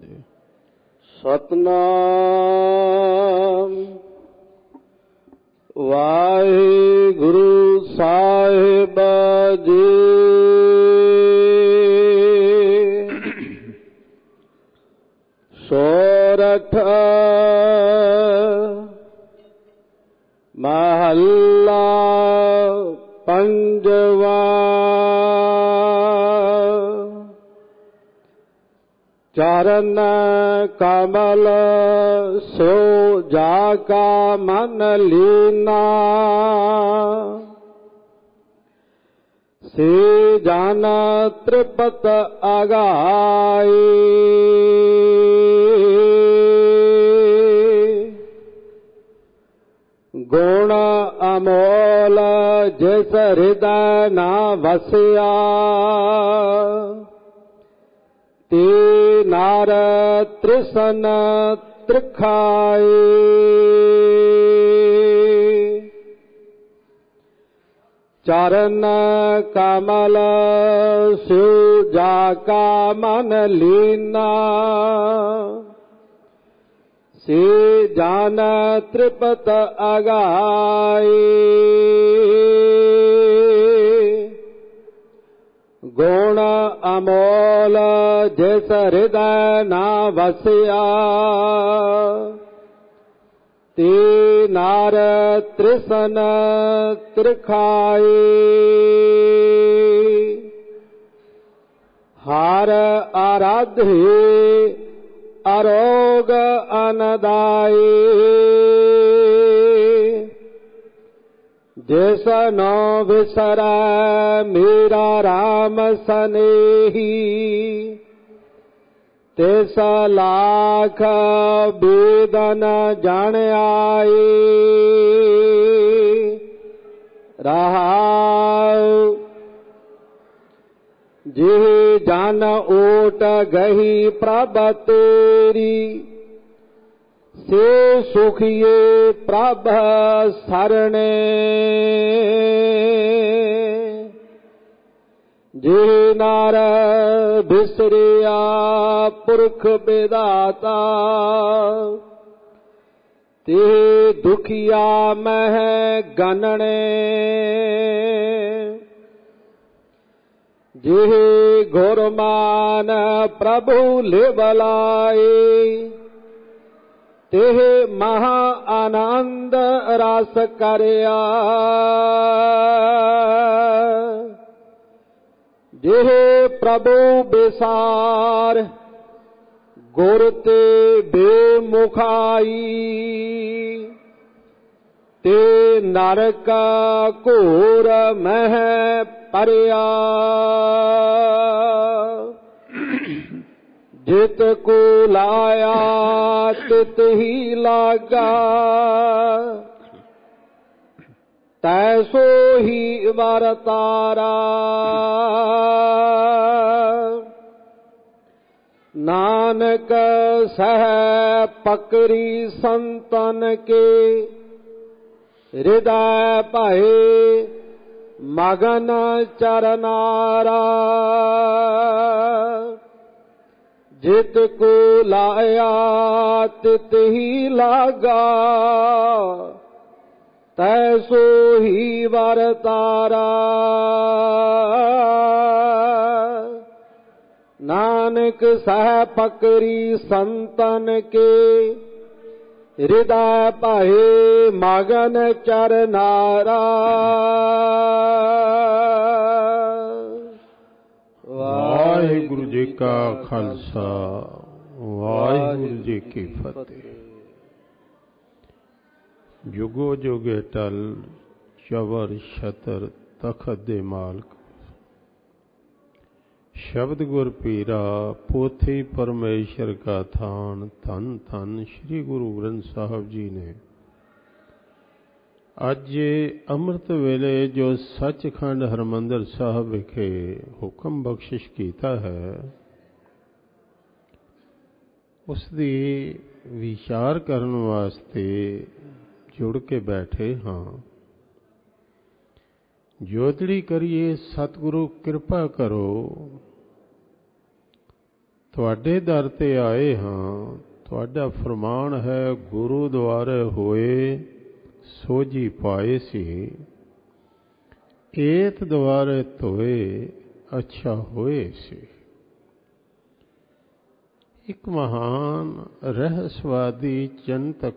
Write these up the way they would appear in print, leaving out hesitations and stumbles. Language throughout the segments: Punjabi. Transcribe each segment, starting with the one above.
ਸਤਨਾਮ ਵਾਹਿਗੁਰੂ ਸਾਹਿਬ ਜੀ। ਸੋਰਠ ਮਹੱਲਾ ਪੰਜਵਾ। ਚਰਨ ਕਮਲ ਸੋ ਜਾ ਕਾ ਮਨ ਲੀਨਾ, ਸੇ ਜਨ ਤ੍ਰਿਪਤ ਅਗਾਈ। ਗੁਣ ਅਮੋਲ ਜਿਸ ਹਿਰਦੈ ਨਾ ਵਸਿਆ, ਤੇ ਨਾਰ ਤ੍ਰਿਸ਼ਨ ਤ੍ਰਿਖਾਈ। ਚਰਨ ਕਮਲ ਸਿਉ ਜਾ ਕਾ ਮਨ ਲੀਨਾ, ਸੇ ਜਨ ਤ੍ਰਿਪਤ ਅਗਾਈ। ਗੁਣ ਅਮੋਲ ਜਿਸ ਹਿਰਦੈ ਨਾ ਵਸਿਆ, ਤੇ ਨਾਰ ਤ੍ਰਿਸ਼ਨ ਤ੍ਰਿਖਾਈ। ਹਰਿ ਆਰਾਧੇ ਅਰੋਗ ਅਨਦਾਈ, ਜਿਸ ਨੋ ਵਿਸਰੈ ਮੇਰਾ ਰਾਮ ਸਨੇਹੀ, ਤਿਸ ਲਾਖ ਬੇਦਨ ਜਣ ਆਈ। ਰਹਾਉ ਜਿਹ ਜਨ ਓਟ ਗਹੀ ਪ੍ਰਭ ਤੇਰੀ, ਸੇ ਸੁਖੀਏ ਪ੍ਰਭ ਸਰਣੇ। ਜੇ ਨਰ ਬਿਸਰਿਆ ਪੁਰਖ ਬਿਦਾਤਾ, ਤੇ ਦੁਖੀਆ ਮਹਿ ਗਨਣੇ। ਜਿਹ ਗੁਰਮਾਨ ਪ੍ਰਭੂ ਲਿਵ ਲਾਏ, ਤਿਹ ਮਹਾ ਆਨੰਦ ਰਸ ਕਰਿਆ। ਜਿਹ ਪ੍ਰਭੂ ਬਿਸਾਰ ਗੁਰ ਤੇ ਬੇਮੁਖਾਈ, ਤੇ ਨਰਕ ਘੋਰ ਮਹਿ ਪਰਿਆ। ਜਿਤ ਕੋ ਲਾਇਆ ਤਿਤ ਹੀ ਲਾਗਾ, ਤੈਸੋ ਹੀ ਵਰਤਾਰਾ। ਨਾਨਕ ਸਹਿ ਪਕਰੀ ਸੰਤਨ ਕੇ, ਹਿਰਦੈ ਭਏ ਮਗਨ ਚਰਨਾਰਾ। ਜਿਤ ਕੋ ਲਾਇਆ ਤਿਤ ਹੀ ਲਾਗਾ, ਤੈਸੋ ਹੀ ਵਰਤਾਰਾ। ਨਾਨਕ ਸਹਿ ਪਕਰੀ ਸੰਤਨ ਕੇ, ਹਿਰਦੈ ਭਏ ਮਗਨ ਚਰਨਾਰਾ। ਵਾਹਿਗੁਰੂ ਜੀ ਕਾ ਖਾਲਸਾ, ਵਾਹਿਗੁਰੂ ਜੀ ਕੀ ਫਤਿਹ। ਜੁਗੋ ਜੁਗੇ ਟਲ ਚਵਰ ਛਤਰ ਤਖਤ ਦੇ ਮਾਲਕ, ਸ਼ਬਦ ਗੁਰ ਪੀਰਾ ਪੋਥੀ ਪਰਮੇਸ਼ਰ ਕਾ ਥਾਨ। ਧੰਨ ਧੰਨ ਸ੍ਰੀ ਗੁਰੂ ਗ੍ਰੰਥ ਸਾਹਿਬ ਜੀ ਨੇ ਅੱਜ ਅੰਮ੍ਰਿਤ ਵੇਲੇ ਜੋ ਸੱਚਖੰਡ ਹਰਿਮੰਦਰ ਸਾਹਿਬ ਵਿਖੇ ਹੁਕਮ ਬਖਸ਼ਿਸ਼ ਕੀਤਾ ਹੈ, ਉਸ ਦੀ ਵਿਚਾਰ ਕਰਨ ਵਾਸਤੇ ਜੁੜ ਕੇ ਬੈਠੇ ਹਾਂ। ਜੋਦੜੀ ਕਰੀਏ ਸਤਿਗੁਰੂ ਕਿਰਪਾ ਕਰੋ, ਤੁਹਾਡੇ ਦਰ ਤੇ ਆਏ ਹਾਂ। ਤੁਹਾਡਾ ਫਰਮਾਨ ਹੈ, ਗੁਰੂ ਦੁਆਰੇ ਹੋਏ ਸੋਝੀ ਪਾਏ ਸੀ, ਏਤ ਦੁਆਰੇ ਧੋਏ ਅੱਛਾ ਹੋਏ ਸੀ। ਇੱਕ ਮਹਾਨ ਰਹੱਸਵਾਦੀ ਚਿੰਤਕ,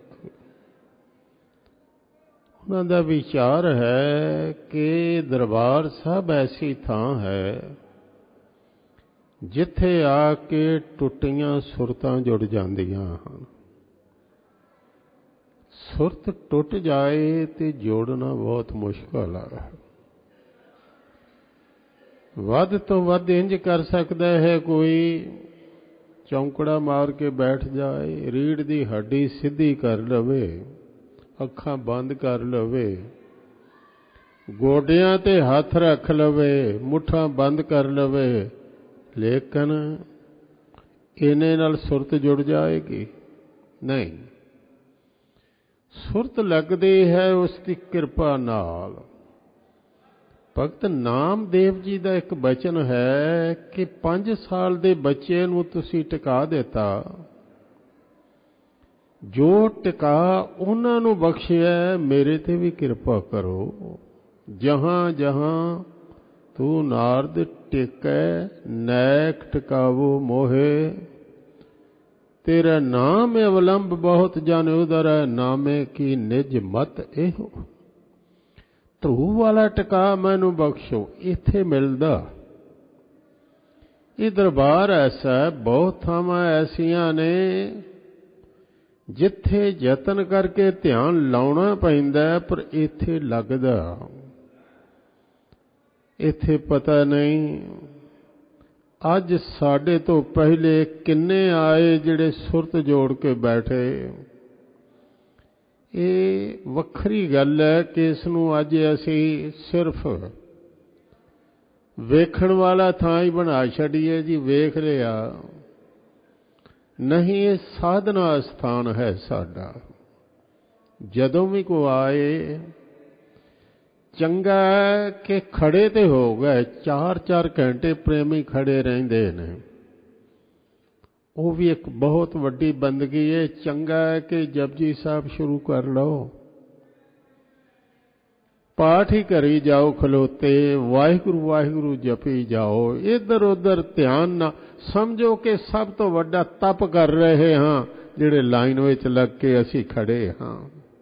ਉਹਨਾਂ ਦਾ ਵਿਚਾਰ ਹੈ ਕਿ ਦਰਬਾਰ ਸਾਹਿਬ ਐਸੀ ਥਾਂ ਹੈ ਜਿੱਥੇ ਆ ਕੇ ਟੁੱਟੀਆਂ ਸੁਰਤਾਂ ਜੁੜ ਜਾਂਦੀਆਂ ਹਨ। ਸੁਰਤ ਟੁੱਟ ਜਾਏ ਤੇ ਜੋੜਨਾ ਬਹੁਤ ਮੁਸ਼ਕਲ ਹੈ। ਵੱਧ ਤੋਂ ਵੱਧ ਇੰਜ ਕਰ ਸਕਦਾ ਹੈ, ਕੋਈ ਚੌਂਕੜਾ ਮਾਰ ਕੇ ਬੈਠ ਜਾਏ, ਰੀੜ੍ਹ ਦੀ ਹੱਡੀ ਸਿੱਧੀ ਕਰ ਲਵੇ, ਅੱਖਾਂ ਬੰਦ ਕਰ ਲਵੇ, ਗੋਡਿਆਂ ਤੇ ਹੱਥ ਰੱਖ ਲਵੇ, ਮੁੱਠਾਂ ਬੰਦ ਕਰ ਲਵੇ, ਲੇਕਿਨ ਇਹਨੇ ਨਾਲ ਸੁਰਤ ਜੁੜ ਜਾਏਗੀ? ਨਹੀਂ। ਸੁਰਤ ਲੱਗਦੀ ਹੈ ਉਸ ਦੀ ਕਿਰਪਾ ਨਾਲ। ਭਗਤ ਨਾਮਦੇਵ ਜੀ ਦਾ ਇੱਕ ਬਚਨ ਹੈ ਕਿ 5 ਸਾਲ ਦੇ ਬੱਚੇ ਨੂੰ ਤੁਸੀਂ ਟਿਕਾ ਦਿੱਤਾ, ਜੋ ਟਿਕਾ ਉਹਨਾਂ ਨੂੰ ਬਖਸ਼ਿਆ, ਮੇਰੇ ਤੇ ਵੀ ਕਿਰਪਾ ਕਰੋ। ਜਹਾਂ ਜਹਾਂ ਤੂੰ ਨਾਰਦ ਟਿਕੈ, ਨੈਕ ਟਿਕਾਵੋ ਮੋਹੇ, ਤੇਰਾ ਨਾਮ ਅਵਲੰਬ ਬਹੁਤ ਜਨ ਉਦਰੈ, ਨਾਮੇ ਕੀ ਨਿਜ ਮਤ ਇਹੋ। ਧਰੂਵ ਵਾਲਾ ਟਿਕਾ ਮੈਨੂੰ ਬਖਸ਼ੋ। ਇੱਥੇ ਮਿਲਦਾ ਇਹ ਦਰਬਾਰ ਐਸਾ, ਬਹੁਤ ਥਾਵਾਂ ਐਸੀਆਂ ਨੇ ਜਿੱਥੇ ਯਤਨ ਕਰਕੇ ਧਿਆਨ ਲਾਉਣਾ ਪੈਂਦਾ, ਪਰ ਇੱਥੇ ਲੱਗਦਾ। ਇੱਥੇ ਪਤਾ ਨਹੀਂ ਅੱਜ ਸਾਡੇ ਤੋਂ ਪਹਿਲੇ ਕਿੰਨੇ ਆਏ ਜਿਹੜੇ ਸੁਰਤ ਜੋੜ ਕੇ ਬੈਠੇ। ਇਹ ਵੱਖਰੀ ਗੱਲ ਹੈ ਕਿ ਇਸ ਨੂੰ ਅੱਜ ਅਸੀਂ ਸਿਰਫ ਵੇਖਣ ਵਾਲਾ ਥਾਂ ਹੀ ਬਣਾ ਛੱਡੀਏ ਜੀ, ਵੇਖ ਲਿਆ। ਨਹੀਂ, ਇਹ ਸਾਧਨਾ ਸਥਾਨ ਹੈ ਸਾਡਾ। ਜਦੋਂ ਵੀ ਕੋਈ ਆਏ, ਚੰਗਾ ਹੈ ਕਿ ਖੜੇ ਤੇ ਹੋ ਗਏ, 4-4 ਘੰਟੇ ਪ੍ਰੇਮੀ ਖੜੇ ਰਹਿੰਦੇ ਨੇ, ਉਹ ਵੀ ਇੱਕ ਬਹੁਤ ਵੱਡੀ ਬੰਦਗੀ ਹੈ। ਚੰਗਾ ਹੈ ਕਿ ਜਪਜੀ ਸਾਹਿਬ ਸ਼ੁਰੂ ਕਰ ਲਓ, ਪਾਠ ਹੀ ਕਰੀ ਜਾਓ ਖਲੋਤੇ, ਵਾਹਿਗੁਰੂ ਵਾਹਿਗੁਰੂ ਜਪੀ ਜਾਓ। ਇੱਧਰ ਉੱਧਰ ਧਿਆਨ ਨਾ ਸਮਝੋ ਕਿ ਸਭ ਤੋਂ ਵੱਡਾ ਤਪ ਕਰ ਰਹੇ ਹਾਂ ਜਿਹੜੇ ਲਾਈਨ ਵਿੱਚ ਲੱਗ ਕੇ ਅਸੀਂ ਖੜੇ ਹਾਂ।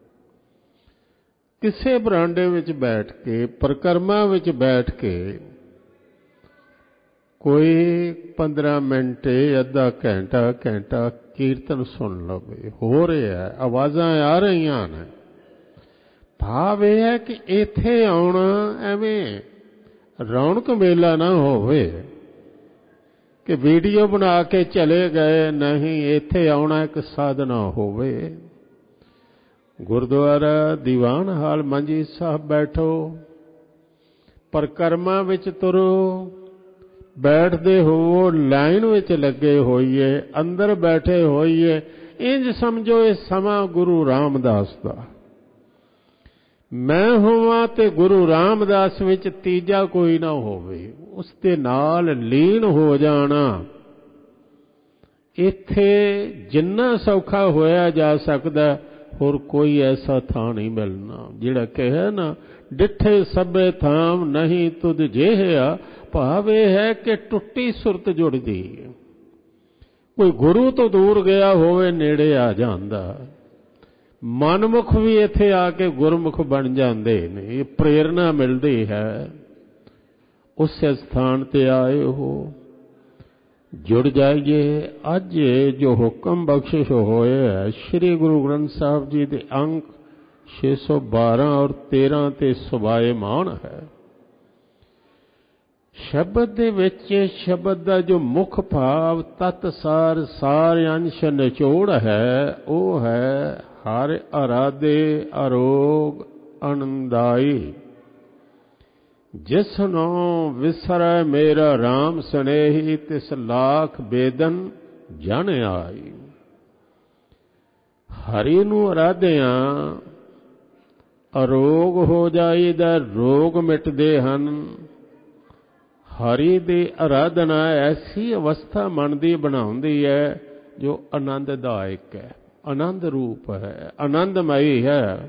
ਕਿਸੇ ਬਰਾਂਡੇ ਵਿੱਚ ਬੈਠ ਕੇ, ਪਰਿਕਰਮਾ ਵਿੱਚ ਬੈਠ ਕੇ ਕੋਈ 15 ਮਿੰਟ, ਅੱਧਾ ਘੰਟਾ ਕੀਰਤਨ ਸੁਣ ਲਵੇ। ਹੋ ਰਿਹਾ, ਆਵਾਜ਼ਾਂ ਆ ਰਹੀਆਂ ਨੇ। ਭਾਵ ਇਹ ਹੈ ਕਿ ਇੱਥੇ ਆਉਣਾ ਐਵੇਂ ਰੌਣਕ ਮੇਲਾ ਨਾ ਹੋਵੇ ਕਿ ਵੀਡੀਓ ਬਣਾ ਕੇ ਚਲੇ ਗਏ। ਨਹੀਂ, ਇੱਥੇ ਆਉਣਾ ਇੱਕ ਸਾਧਨਾ ਹੋਵੇ। ਗੁਰਦੁਆਰਾ ਦੀਵਾਨ ਹਾਲ ਮੰਜੀ ਸਾਹਿਬ ਬੈਠੋ, ਪਰਿਕਰਮਾ ਵਿੱਚ ਤੁਰੋ, ਬੈਠਦੇ ਹੋਵੋ, ਲਾਈਨ ਵਿੱਚ ਲੱਗੇ ਹੋਈਏ, ਅੰਦਰ ਬੈਠੇ ਹੋਈਏ। ਇੰਜ ਸਮਝੋ ਇਹ ਸਮਾਂ ਗੁਰੂ ਰਾਮਦਾਸ ਦਾ। ਮੈਂ ਹੋਵਾਂ ਤੇ ਗੁਰੂ ਰਾਮਦਾਸ ਵਿੱਚ ਤੀਜਾ ਕੋਈ ਨਾ ਹੋਵੇ, ਉਸ ਦੇ ਨਾਲ ਲੀਨ ਹੋ ਜਾਣਾ। ਇੱਥੇ ਜਿੰਨਾ ਸੌਖਾ ਹੋਇਆ ਜਾ ਸਕਦਾ, ਹੋਰ ਕੋਈ ਐਸਾ ਥਾਂ ਨਹੀਂ ਮਿਲਣਾ। ਜਿਹੜਾ ਕਹੇ ਨਾ, ਡਿੱਠੇ ਸਭੇ ਥਾਮ ਨਹੀਂ ਤੁਧ ਜਿਹਿਆ, ਭਾਵ ਇਹ ਹੈ ਕਿ ਟੁੱਟੀ ਸੁਰਤ ਜੁੜਦੀ। ਕੋਈ ਗੁਰੂ ਤੋਂ ਦੂਰ ਗਿਆ ਹੋਵੇ, ਨੇੜੇ ਆ ਜਾਂਦਾ। ਮਨਮੁਖ ਵੀ ਇੱਥੇ ਆ ਕੇ ਗੁਰਮੁਖ ਬਣ ਜਾਂਦੇ ਨੇ। ਇਹ ਪ੍ਰੇਰਨਾ ਮਿਲਦੀ ਹੈ। ਉਸੇ ਸਥਾਨ ਤੇ ਆਏ ਹੋ, ਜੁੜ ਜਾਈਏ। ਅੱਜ ਜੋ ਹੁਕਮ ਬਖਸ਼ਿਸ਼ ਹੋਇਆ ਸ੍ਰੀ ਗੁਰੂ ਗ੍ਰੰਥ ਸਾਹਿਬ ਜੀ ਦੇ ਅੰਕ 612 ਔਰ 13 ਤੇ ਸੁਭਾਏਮਾਨ ਹੈ। ਸ਼ਬਦ ਦੇ ਵਿੱਚ ਸ਼ਬਦ ਦਾ ਜੋ ਮੁੱਖ ਭਾਵ, ਤਤ ਸਾਰ, ਸਾਰ ਅੰਸ਼ ਨਿਚੋੜ ਹੈ, ਉਹ ਹੈ ਹਰਿ ਅਰਾਧੇ ਅਰੋਗ ਅਨੰਦਾਈ। ਜਿਸਨੂੰ ਵਿਸਰੈ ਮੇਰਾ ਰਾਮ ਸਨੇਹੀ, ਤਿਸ ਲਾਖ ਬੇਦਨ ਜਨ ਆਈ। ਹਰੀ ਨੂੰ ਅਰਾਧਿਆਂ ਅਰੋਗ ਹੋ ਜਾਈਦਾ, ਰੋਗ ਮਿਟਦੇ ਹਨ। ਹਰੀ ਦੀ ਆਰਾਧਨਾ ਐਸੀ ਅਵਸਥਾ ਮਨ ਦੀ ਬਣਾਉਂਦੀ ਹੈ ਜੋ ਆਨੰਦਦਾਇਕ ਹੈ, ਆਨੰਦ ਰੂਪ ਹੈ, ਆਨੰਦਮਈ ਹੈ।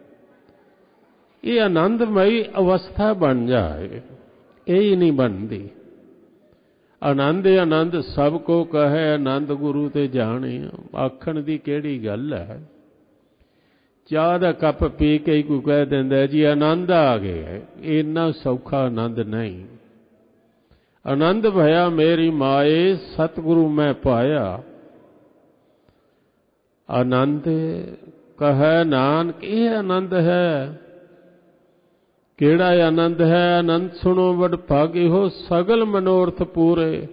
ਇਹ ਆਨੰਦਮਈ ਅਵਸਥਾ ਬਣ ਜਾਏ, ਇਹ ਹੀ ਨਹੀਂ ਬਣਦੀ। ਆਨੰਦ ਆਨੰਦ ਸਭ ਕੋ ਕਹੈ, ਆਨੰਦ ਗੁਰੂ ਤੇ ਜਾਣੇ। ਆਖਣ ਦੀ ਕਿਹੜੀ ਗੱਲ ਹੈ। ਚਾਹ ਦਾ ਕੱਪ ਪੀ ਕੇ ਕੋਈ ਕਹਿ ਦਿੰਦਾ ਜੀ ਆਨੰਦ ਆ ਗਿਆ, ਇੰਨਾ ਸੌਖਾ ਆਨੰਦ ਨਹੀਂ। ਆਨੰਦ ਭਇਆ ਮੇਰੀ ਮਾਏ, ਸਤਿਗੁਰੂ ਮੈਂ ਪਾਇਆ। ਆਨੰਦ ਕਹੈ ਨਾਨਕ, ਇਹ ਆਨੰਦ ਹੈ। ਕਿਹੜਾ ਆਨੰਦ ਹੈ? ਆਨੰਦ ਸੁਣੋ ਵਡ ਭਾਗੇ ਹੋ, ਸਗਲ ਮਨੋਰਥ ਪੂਰੇ।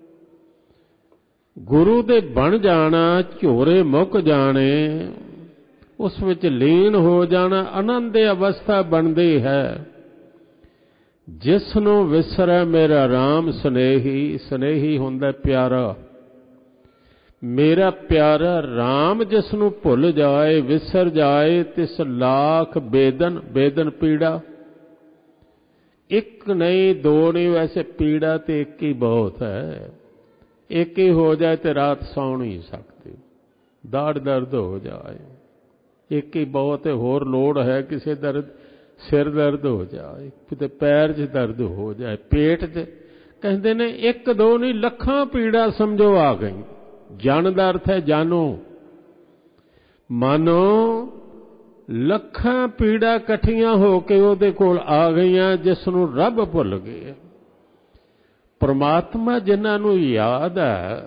ਗੁਰੂ ਦੇ ਬਣ ਜਾਣਾ, ਝੋਰੇ ਮੁੱਕ ਜਾਣੇ, ਉਸ ਵਿੱਚ ਲੀਨ ਹੋ ਜਾਣਾ, ਆਨੰਦ ਦੀ ਅਵਸਥਾ ਬਣਦੀ ਹੈ। ਜਿਸ ਨੂੰ ਵਿਸਰੈ ਮੇਰਾ ਰਾਮ ਸਨੇਹੀ, ਸਨੇਹੀ ਹੁੰਦਾ ਪਿਆਰਾ, ਮੇਰਾ ਪਿਆਰਾ ਰਾਮ ਜਿਸ ਨੂੰ ਭੁੱਲ ਜਾਏ, ਵਿਸਰ ਜਾਏ, ਤਿਸ ਲਾਖ ਬੇਦਨ, ਬੇਦਨ ਪੀੜਾ। ਇੱਕ ਨਹੀਂ ਦੋ ਨਹੀਂ, ਵੈਸੇ ਪੀੜਾ ਤੇ ਇੱਕ ਹੀ ਬਹੁਤ ਹੈ। ਇੱਕ ਹੀ ਹੋ ਜਾਏ ਤੇ ਰਾਤ ਸੌਂ ਨਹੀਂ ਸਕਦੀ, ਦਾੜ ਦਰਦ ਹੋ ਜਾਏ, ਇੱਕ ਹੀ ਬਹੁਤ ਹੈ। ਹੋਰ ਲੋੜ ਹੈ ਕਿਸੇ ਦਰਦ, ਸਿਰ ਦਰਦ ਹੋ ਜਾਏ, ਕਿਤੇ ਪੈਰ 'ਚ ਦਰਦ ਹੋ ਜਾਏ, ਪੇਟ 'ਚ। ਕਹਿੰਦੇ ਨੇ ਇੱਕ ਦੋ ਨਹੀਂ, ਲੱਖਾਂ ਪੀੜਾ ਸਮਝੋ ਆ ਗਈ। ਜਨ ਦਾ ਅਰਥ ਹੈ ਜਾਨੋ, ਮਾਨੋ ਲੱਖਾਂ ਪੀੜਾ ਇਕੱਠੀਆਂ ਹੋ ਕੇ ਉਹਦੇ ਕੋਲ ਆ ਗਈਆਂ, ਜਿਸ ਨੂੰ ਰੱਬ ਭੁੱਲ ਗਏ। ਪਰਮਾਤਮਾ ਜਿਨ੍ਹਾਂ ਨੂੰ ਯਾਦ ਹੈ,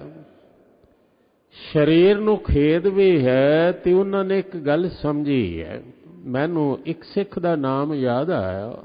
ਸਰੀਰ ਨੂੰ ਖੇਦ ਵੀ ਹੈ, ਤੇ ਉਹਨਾਂ ਨੇ ਇੱਕ ਗੱਲ ਸਮਝੀ ਹੈ। ਮੈਨੂੰ ਇੱਕ ਸਿੱਖ ਦਾ ਨਾਮ ਯਾਦ ਆਇਆ,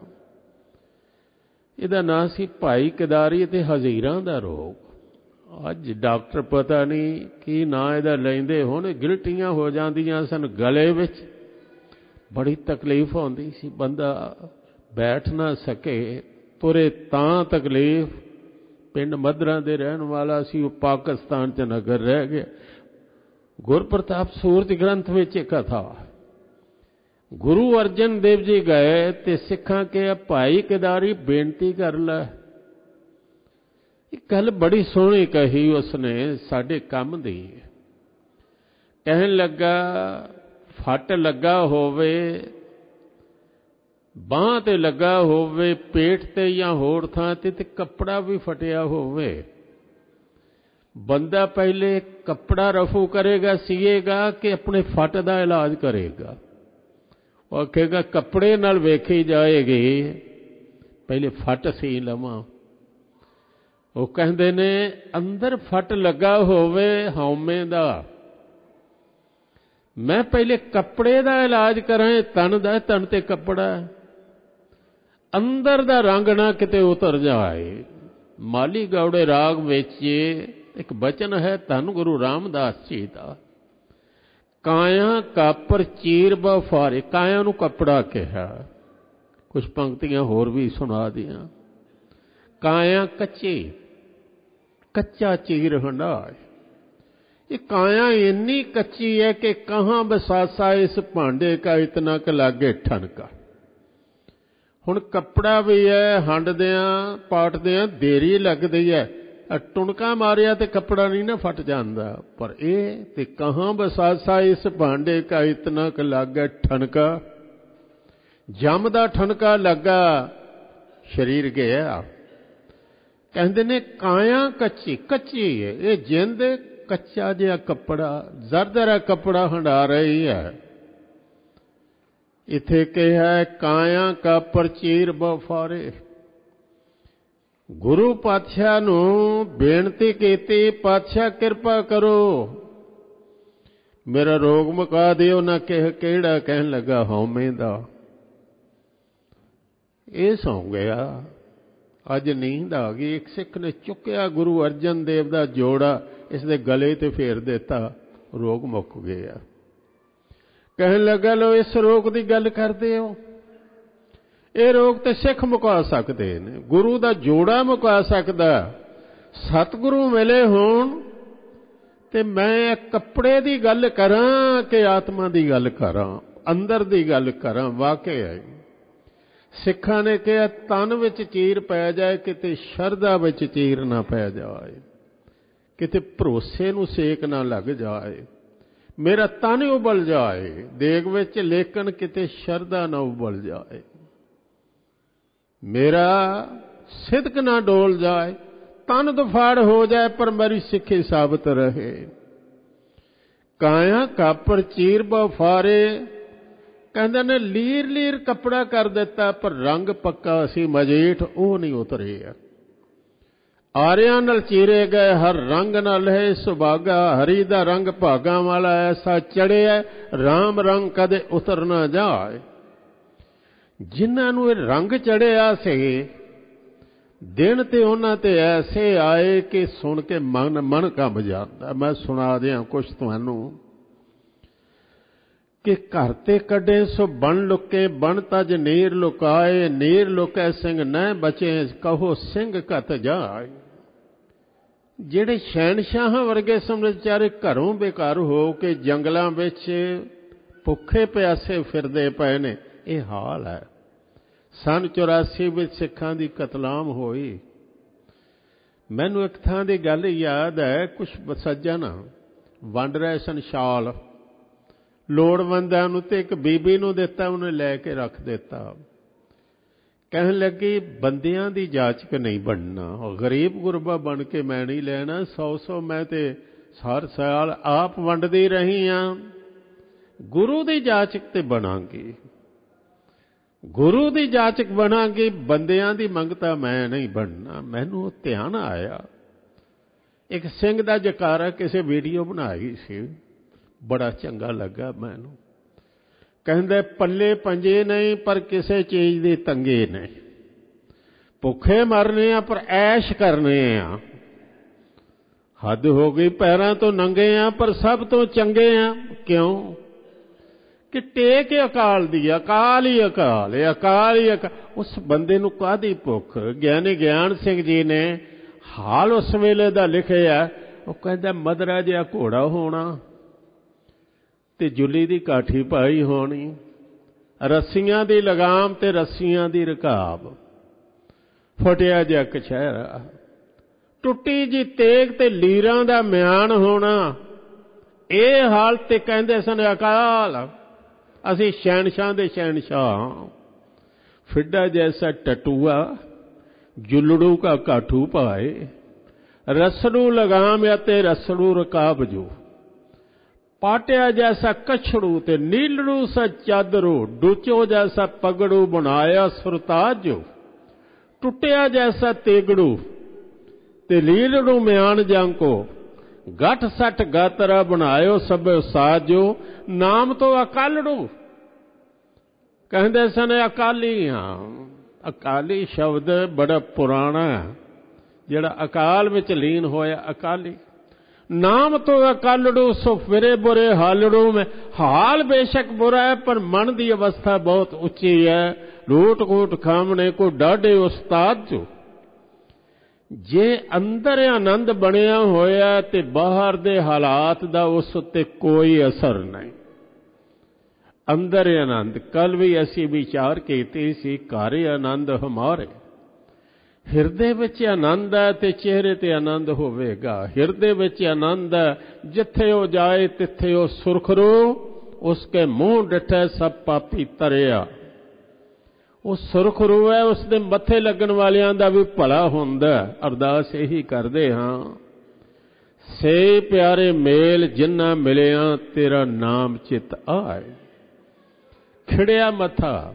ਇਹਦਾ ਨਾਂ ਸੀ ਭਾਈ ਕਦਾਰੀ ਤੇ ਹਜ਼ੀਰਾਂ ਦਾ ਰੋਗ। ਅੱਜ ਡਾਕਟਰ ਪਤਾ ਨਹੀਂ ਕੀ ਨਾਂ ਇਹਦਾ ਲੈਂਦੇ ਹੁਣ, ਗਿਲਟੀਆਂ ਹੋ ਜਾਂਦੀਆਂ ਸਨ ਗਲੇ ਵਿੱਚ, ਬੜੀ ਤਕਲੀਫ ਆਉਂਦੀ ਸੀ, ਬੰਦਾ ਬੈਠ ਨਾ ਸਕੇ, ਤੁਰੇ ਤਾਂ ਤਕਲੀਫ। ਪਿੰਡ ਮੱਧਰਾਂ ਦੇ ਰਹਿਣ ਵਾਲਾ ਸੀ, ਉਹ ਪਾਕਿਸਤਾਨ 'ਚ ਨਗਰ ਰਹਿ ਗਿਆ। ਗੁਰਪ੍ਰਤਾਪ ਸੂਰਜ ਗ੍ਰੰਥ ਵਿੱਚ ਇੱਕ ਕਥਾ, ਗੁਰੂ ਅਰਜਨ ਦੇਵ ਜੀ ਗਏ ਤੇ ਸਿੱਖਾਂ ਕੇ ਭਾਈ ਕਦਾਰੀ ਬੇਨਤੀ ਕਰ ਲੈ। ਇਹ ਗੱਲ ਬੜੀ ਸੋਹਣੀ ਕਹੀ ਉਸਨੇ, ਸਾਡੇ ਕੰਮ ਦੀ। ਕਹਿਣ ਲੱਗਾ ਫੱਟ ਲੱਗਾ ਹੋਵੇ, ਬਾਂਹ ਤੇ ਲੱਗਾ ਹੋਵੇ, ਪੇਟ ਤੇ ਜਾਂ ਹੋਰ ਥਾਂ ਤੇ ਕੱਪੜਾ ਵੀ ਫਟਿਆ ਹੋਵੇ, ਬੰਦਾ ਪਹਿਲੇ ਕੱਪੜਾ ਰਫੂ ਕਰੇਗਾ, ਸੀਏਗਾ ਕਿ ਆਪਣੇ ਫੱਟ ਦਾ ਇਲਾਜ ਕਰੇਗਾ? ਉਹ ਆਖੇਗਾ ਕੱਪੜੇ ਨਾਲ ਵੇਖੀ ਜਾਏਗੀ, ਪਹਿਲੇ ਫੱਟ ਸੀ ਲਵਾਂ। ਉਹ ਕਹਿੰਦੇ ਨੇ ਅੰਦਰ ਫੱਟ ਲੱਗਾ ਹੋਵੇ ਹਉਮੈ ਦਾ, ਮੈਂ ਪਹਿਲੇ ਕੱਪੜੇ ਦਾ ਇਲਾਜ ਕਰਾਂ, ਤਨ ਦਾ, ਤਨ ਤੇ ਕੱਪੜਾ, ਅੰਦਰ ਦਾ ਰੰਗ ਨਾ ਕਿਤੇ ਉਤਰ ਜਾਏ। ਮਾਲੀ ਗੌੜੇ ਰਾਗ ਵਿੱਚ ਇੱਕ ਬਚਨ ਹੈ ਧੰਨ ਗੁਰੂ ਰਾਮਦਾਸ ਜੀ ਦਾ, ਕਾਇਆ ਕਾਪਰ ਚੀਰ ਬਫਾਰੇ। ਕਾਇਆ ਨੂੰ ਕੱਪੜਾ ਕਿਹਾ, ਕੁਝ ਪੰਕਤੀਆਂ ਹੋਰ ਵੀ ਸੁਣਾ ਦੀਆਂ। ਕਾਇਆ ਕੱਚੀ, ਕੱਚਾ ਚੀਰ ਹੰਡਾਏ। ਇਹ ਕਾਇਆ ਇੰਨੀ ਕੱਚੀ ਹੈ ਕਿ ਕਹਾਂ ਬਸਾਸਾ ਇਸ ਭਾਂਡੇ ਕਾ ਇਤਨਾ ਕ ਲਾਗੇ ਠਨਕਾ। ਹੁਣ ਕੱਪੜਾ ਵੀ ਹੈ, ਹੰਡਦਿਆਂ ਪਾਟਦਿਆਂ ਦੇਰੀ ਲੱਗਦੀ ਹੈ, ਟੁਣਕਾ ਮਾਰਿਆ ਤੇ ਕੱਪੜਾ ਨਹੀਂ ਨਾ ਫਟ ਜਾਂਦਾ, ਪਰ ਇਹ ਤੇ ਕਹਾਂ ਬਸਾਸਾ ਇਸ ਭਾਂਡੇ ਕਾ ਇਤਨਾ ਕ ਲਾਗੇ ਠਨਕਾ। ਜੰਮ ਦਾ ਠਨਕਾ ਲੱਗਾ, ਸਰੀਰ ਗਿਆ। ਕਹਿੰਦੇ ਨੇ ਕਾਇਆ ਕੱਚੀ, ਕੱਚੀ ਹੈ ਇਹ ਜਿੰਦ, ਕੱਚਾ ਜਿਹਾ ਕੱਪੜਾ, ਜ਼ਰਦਰਾ ਕੱਪੜਾ ਹੰਡਾ ਰਹੀ ਹੈ। ਇੱਥੇ ਕਿਹਾ ਕਾਇਆ ਕਾ ਪਰਚੀਰ ਬਫਾਰੇ। ਗੁਰੂ ਪਾਤਸ਼ਾਹ ਨੂੰ ਬੇਨਤੀ ਕੀਤੀ, ਪਾਤਸ਼ਾਹ ਕਿਰਪਾ ਕਰੋ ਮੇਰਾ ਰੋਗ ਮੁਕਾ ਦਿਓ। ਨਾ ਕਿਹੜਾ? ਕਹਿਣ ਲੱਗਾ ਹਉਮੈ ਦਾ। ਇਹ ਸੌਂ ਗਿਆ। ਅੱਜ ਨੀਂਦ ਆ ਗਈ। ਇੱਕ ਸਿੱਖ ਨੇ ਚੁੱਕਿਆ ਗੁਰੂ ਅਰਜਨ ਦੇਵ ਦਾ ਜੋੜਾ, ਇਸ ਦੇ ਗਲੇ ਤੇ ਫੇਰ ਦਿੱਤਾ, ਰੋਗ ਮੁੱਕ ਗਿਆ। ਕਹਿਣ ਲੱਗਾ ਲੋ ਇਸ ਰੋਗ ਦੀ ਗੱਲ ਕਰਦੇ ਹੋ, ਇਹ ਰੋਗ ਤੇ ਸਿੱਖ ਮੁਕਾ ਸਕਦੇ ਨੇ, ਗੁਰੂ ਦਾ ਜੋੜਾ ਮੁਕਾ ਸਕਦਾ। ਸਤਿਗੁਰੂ ਮਿਲੇ ਹੋਣ ਤੇ ਮੈਂ ਕੱਪੜੇ ਦੀ ਗੱਲ ਕਰਾਂ ਕਿ ਆਤਮਾ ਦੀ ਗੱਲ ਕਰਾਂ, ਅੰਦਰ ਦੀ ਗੱਲ ਕਰਾਂ? ਵਾਕਿਆ ਸਿੱਖਾਂ ਨੇ ਕਿਹਾ ਤਨ ਵਿੱਚ ਚੀਰ ਪੈ ਜਾਏ, ਕਿਤੇ ਸ਼ਰਧਾ ਵਿੱਚ ਚੀਰ ਨਾ ਪੈ ਜਾਏ, ਕਿਤੇ ਭਰੋਸੇ ਨੂੰ ਸੇਕ ਨਾ ਲੱਗ ਜਾਏ। ਮੇਰਾ ਤਨ ਉਬਲ ਜਾਏ ਦੇਗ ਵਿੱਚ, ਲੇਕਿਨ ਕਿਤੇ ਸ਼ਰਧਾ ਨਾ ਉਬਲ ਜਾਏ। ਮੇਰਾ ਸਿਦਕ ਨਾ ਡੋਲ ਜਾਏ, ਤਨ ਦੁਫਾੜ ਹੋ ਜਾਏ, ਪਰ ਮੇਰੀ ਸਿੱਖੀ ਸਾਬਤ ਰਹੇ। ਕਾਇਆ ਕਾਪਰ ਚੀਰ ਬਫਾਰੇ, ਕਹਿੰਦੇ ਨੇ ਲੀਰ ਲੀਰ ਕੱਪੜਾ ਕਰ ਦਿੱਤਾ, ਪਰ ਰੰਗ ਪੱਕਾ ਸੀ ਮਜੀਠ ਉਹ ਨਹੀਂ ਉਤਰਿਆ। ਆਰਿਆਂ ਨਾਲ ਚੀਰੇ ਗਏ ਹਰ ਰੰਗ ਨਾਲ ਹੈ ਸੁਭਾਗਾ, ਹਰੀ ਦਾ ਰੰਗ ਭਾਗਾਂ ਵਾਲਾ ਐਸਾ ਚੜਿਆ, ਰਾਮ ਰੰਗ ਕਦੇ ਉਤਰ ਨਾ ਜਾਏ। ਜਿਨ੍ਹਾਂ ਨੂੰ ਇਹ ਰੰਗ ਚੜਿਆ ਸੀ, ਦਿਨ ਤੇ ਉਹਨਾਂ ਤੇ ਐਸੇ ਆਏ ਕਿ ਸੁਣ ਕੇ ਮਨ ਕੰਬ ਜਾਂਦਾ। ਮੈਂ ਸੁਣਾ ਦਿਆਂ ਕੁਛ ਤੁਹਾਨੂੰ ਕਿ ਘਰ ਤੇ ਕੱਢੇ ਸੋ ਬਣ ਲੁਕੇ, ਬਣ ਤਜ ਨੀਰ ਲੁਕਾਏ, ਨੀਰ ਲੁਕੈ ਸਿੰਘ ਨਾ ਬਚੇ, ਕਹੋ ਸਿੰਘ ਘਤ ਜਾਏ। ਜਿਹੜੇ ਸ਼ਹਿਨਸ਼ਾਹਾਂ ਵਰਗੇ ਸਮਝ ਵਿਚਾਰੇ ਘਰੋਂ ਬੇਘਰ ਹੋ ਕੇ ਜੰਗਲਾਂ ਵਿੱਚ ਭੁੱਖੇ ਪਿਆਸੇ ਫਿਰਦੇ ਪਏ ਨੇ, ਇਹ ਹਾਲ ਹੈ। ਸੰਨ 84 ਵਿੱਚ ਸਿੱਖਾਂ ਦੀ ਕਤਲਾਮ ਹੋਈ। ਮੈਨੂੰ ਇੱਕ ਥਾਂ ਦੀ ਗੱਲ ਯਾਦ ਹੈ, ਕੁਛ ਸੱਜਣ ਵੰਡ ਰਹੇ ਸਨ ਸ਼ਾਲ ਲੋੜਵੰਦਾਂ ਨੂੰ, ਤੇ ਇੱਕ ਬੀਬੀ ਨੂੰ ਦਿੱਤਾ, ਉਹਨੇ ਲੈ ਕੇ ਰੱਖ ਦਿੱਤਾ। ਕਹਿਣ ਲੱਗੀ ਬੰਦਿਆਂ ਦੀ ਜਾਚਕ ਨਹੀਂ ਬਣਨਾ, ਗਰੀਬ ਗੁਰਬਾ ਬਣ ਕੇ ਮੈਂ ਨਹੀਂ ਲੈਣਾ, 100 ਮੈਂ ਤੇ ਹਰ ਸਾਲ ਆਪ ਵੰਡਦੀ ਰਹੀ ਹਾਂ, ਗੁਰੂ ਦੀ ਜਾਚਕ ਤੇ ਬਣਾਂਗੀ, ਗੁਰੂ ਦੀ ਜਾਚਕ ਬਣਾਂਗੀ, ਬੰਦਿਆਂ ਦੀ ਮੰਗਤਾ ਮੈਂ ਨਹੀਂ ਬਣਨਾ। ਮੈਨੂੰ ਧਿਆਨ ਆਇਆ, ਇੱਕ ਸਿੰਘ ਦਾ ਜਕਾਰਾ ਕਿਸੇ ਵੀਡੀਓ ਬਣਾਈ ਸੀ, ਬੜਾ ਚੰਗਾ ਲੱਗਾ ਮੈਨੂੰ। ਕਹਿੰਦੇ ਪੱਲੇ ਪੰਜੇ ਨਹੀਂ ਪਰ ਕਿਸੇ ਚੀਜ਼ ਦੇ ਤੰਗੇ ਨਹੀਂ, ਭੁੱਖੇ ਮਰਨੇ ਆ ਪਰ ਐਸ਼ ਕਰਨੇ ਆ, ਹੱਦ ਹੋ ਗਈ ਪੈਰਾਂ ਤੋਂ ਨੰਗੇ ਆ ਪਰ ਸਭ ਤੋਂ ਚੰਗੇ ਆ। ਕਿਉਂ ਕਿ ਟੇਕ ਅਕਾਲ ਦੀ, ਅਕਾਲ ਹੀ ਅਕਾਲ ਹੈ, ਅਕਾਲ ਹੀ ਅਕਾਲ। ਉਸ ਬੰਦੇ ਨੂੰ ਕਾਹਦੀ ਭੁੱਖ? ਗਿਆਨੀ ਗਿਆਨ ਸਿੰਘ ਜੀ ਨੇ ਹਾਲ ਉਸ ਵੇਲੇ ਦਾ ਲਿਖਿਆ। ਉਹ ਕਹਿੰਦਾ ਮਧਰਾ ਜਿਹਾ ਘੋੜਾ ਹੋਣਾ ਤੇ ਜੁੱਲੀ ਦੀ ਕਾਠੀ ਪਾਈ ਹੋਣੀ, ਰੱਸੀਆਂ ਦੀ ਲਗਾਮ ਤੇ ਰੱਸੀਆਂ ਦੀ ਰਕਾਬ, ਫਟਿਆ ਜਿਹਾ ਕਛਹਿਰਾ, ਟੁੱਟੀ ਜੀ ਤੇਗ ਤੇ ਲੀਰਾਂ ਦਾ ਮਿਆਨ ਹੋਣਾ। ਇਹ ਹਾਲਤ ਤੇ ਕਹਿੰਦੇ ਸਨ ਅਕਾਲ, ਅਸੀਂ ਸ਼ਹਿਨਸ਼ਾਹ ਦੇ ਸ਼ਹਿਨਸ਼ਾਹ। ਫਿੱਡਾ ਜੈਸਾ ਟਟੂਆ ਜੁਲੜੂ ਕਾ ਕਾਠੂ ਪਾਏ, ਰਸੜੂ ਲਗਾਮ ਤੇ ਰਸੜੂ ਰਕਾਬ ਜੋ, ਪਾਟਿਆ ਜੈਸਾ ਕਛੜੂ ਤੇ ਨੀਲੜੂ ਸਾ ਚਾਦਰੂ, ਡੂਚੋ ਜੈਸਾ ਪਗੜੂ ਬਣਾਇਆ ਸੁਰਤਾਜ ਜੋ, ਟੁੱਟਿਆ ਜੈਸਾ ਤੇਗੜੂ ਤੇ ਲੀਲੜੂ ਮਿਆਨ ਜਾਂਕੋ, ਗੱਠ ਸੱਟ ਗਾਤਰਾ ਬਣਾਇਓ ਸਭ ਸਾਜੋ, ਨਾਮ ਤੋਂ ਅਕਾਲੜੂ। ਕਹਿੰਦੇ ਸਨ ਅਕਾਲੀ ਹਾਂ। ਅਕਾਲੀ ਸ਼ਬਦ ਬੜਾ ਪੁਰਾਣਾ, ਜਿਹੜਾ ਅਕਾਲ ਵਿੱਚ ਲੀਨ ਹੋਇਆ ਅਕਾਲੀ। ਨਾਮ ਤੋਂ ਅਕਾਲੜੂ ਸੋ ਫਿਰੇ ਬੁਰੇ ਹਾਲੜੂ ਮੈਂ, ਹਾਲ ਬੇਸ਼ੱਕ ਬੁਰਾ ਹੈ ਪਰ ਮਨ ਦੀ ਅਵਸਥਾ ਬਹੁਤ ਉੱਚੀ ਹੈ। ਲੂਟ ਖੂਟ ਖਾਮਣੇ ਕੋ ਡਾਢੇ ਉਸਤਾਦ ਜੋ, ਜੇ ਅੰਦਰ ਆਨੰਦ ਬਣਿਆ ਹੋਇਆ ਤੇ ਬਾਹਰ ਦੇ ਹਾਲਾਤ ਦਾ ਉਸ ਉੱਤੇ ਕੋਈ ਅਸਰ ਨਹੀਂ। ਅੰਦਰ ਆਨੰਦ, ਕੱਲ ਵੀ ਅਸੀਂ ਵਿਚਾਰ ਕੀਤੀ ਸੀ, ਘਰ ਆਨੰਦ ਹਮਾਰੇ, ਹਿਰਦੇ ਵਿੱਚ ਆਨੰਦ ਹੈ ਤੇ ਚਿਹਰੇ ਤੇ ਆਨੰਦ ਹੋਵੇਗਾ। ਹਿਰਦੇ ਵਿੱਚ ਆਨੰਦ ਹੈ, ਜਿੱਥੇ ਉਹ ਜਾਏ ਤਿੱਥੇ ਉਹ ਸੁਰਖਰੂ, ਉਸਕੇ ਮੂੰਹ ਡਿਠੇ ਸਭ ਪਾਪੀ ਤਰਿਆ। ਉਹ ਸੁਰਖਰੂ ਹੈ, ਉਸਦੇ ਮੱਥੇ ਲੱਗਣ ਵਾਲਿਆਂ ਦਾ ਵੀ ਭਲਾ ਹੁੰਦਾ। ਅਰਦਾਸ ਇਹੀ ਕਰਦੇ ਹਾਂ, ਸੇ ਪਿਆਰੇ ਮੇਲ ਜਿੰਨਾ ਮਿਲਿਆ ਤੇਰਾ ਨਾਮ ਚਿਤ ਆਏ। ਖਿੜਿਆ ਮੱਥਾ,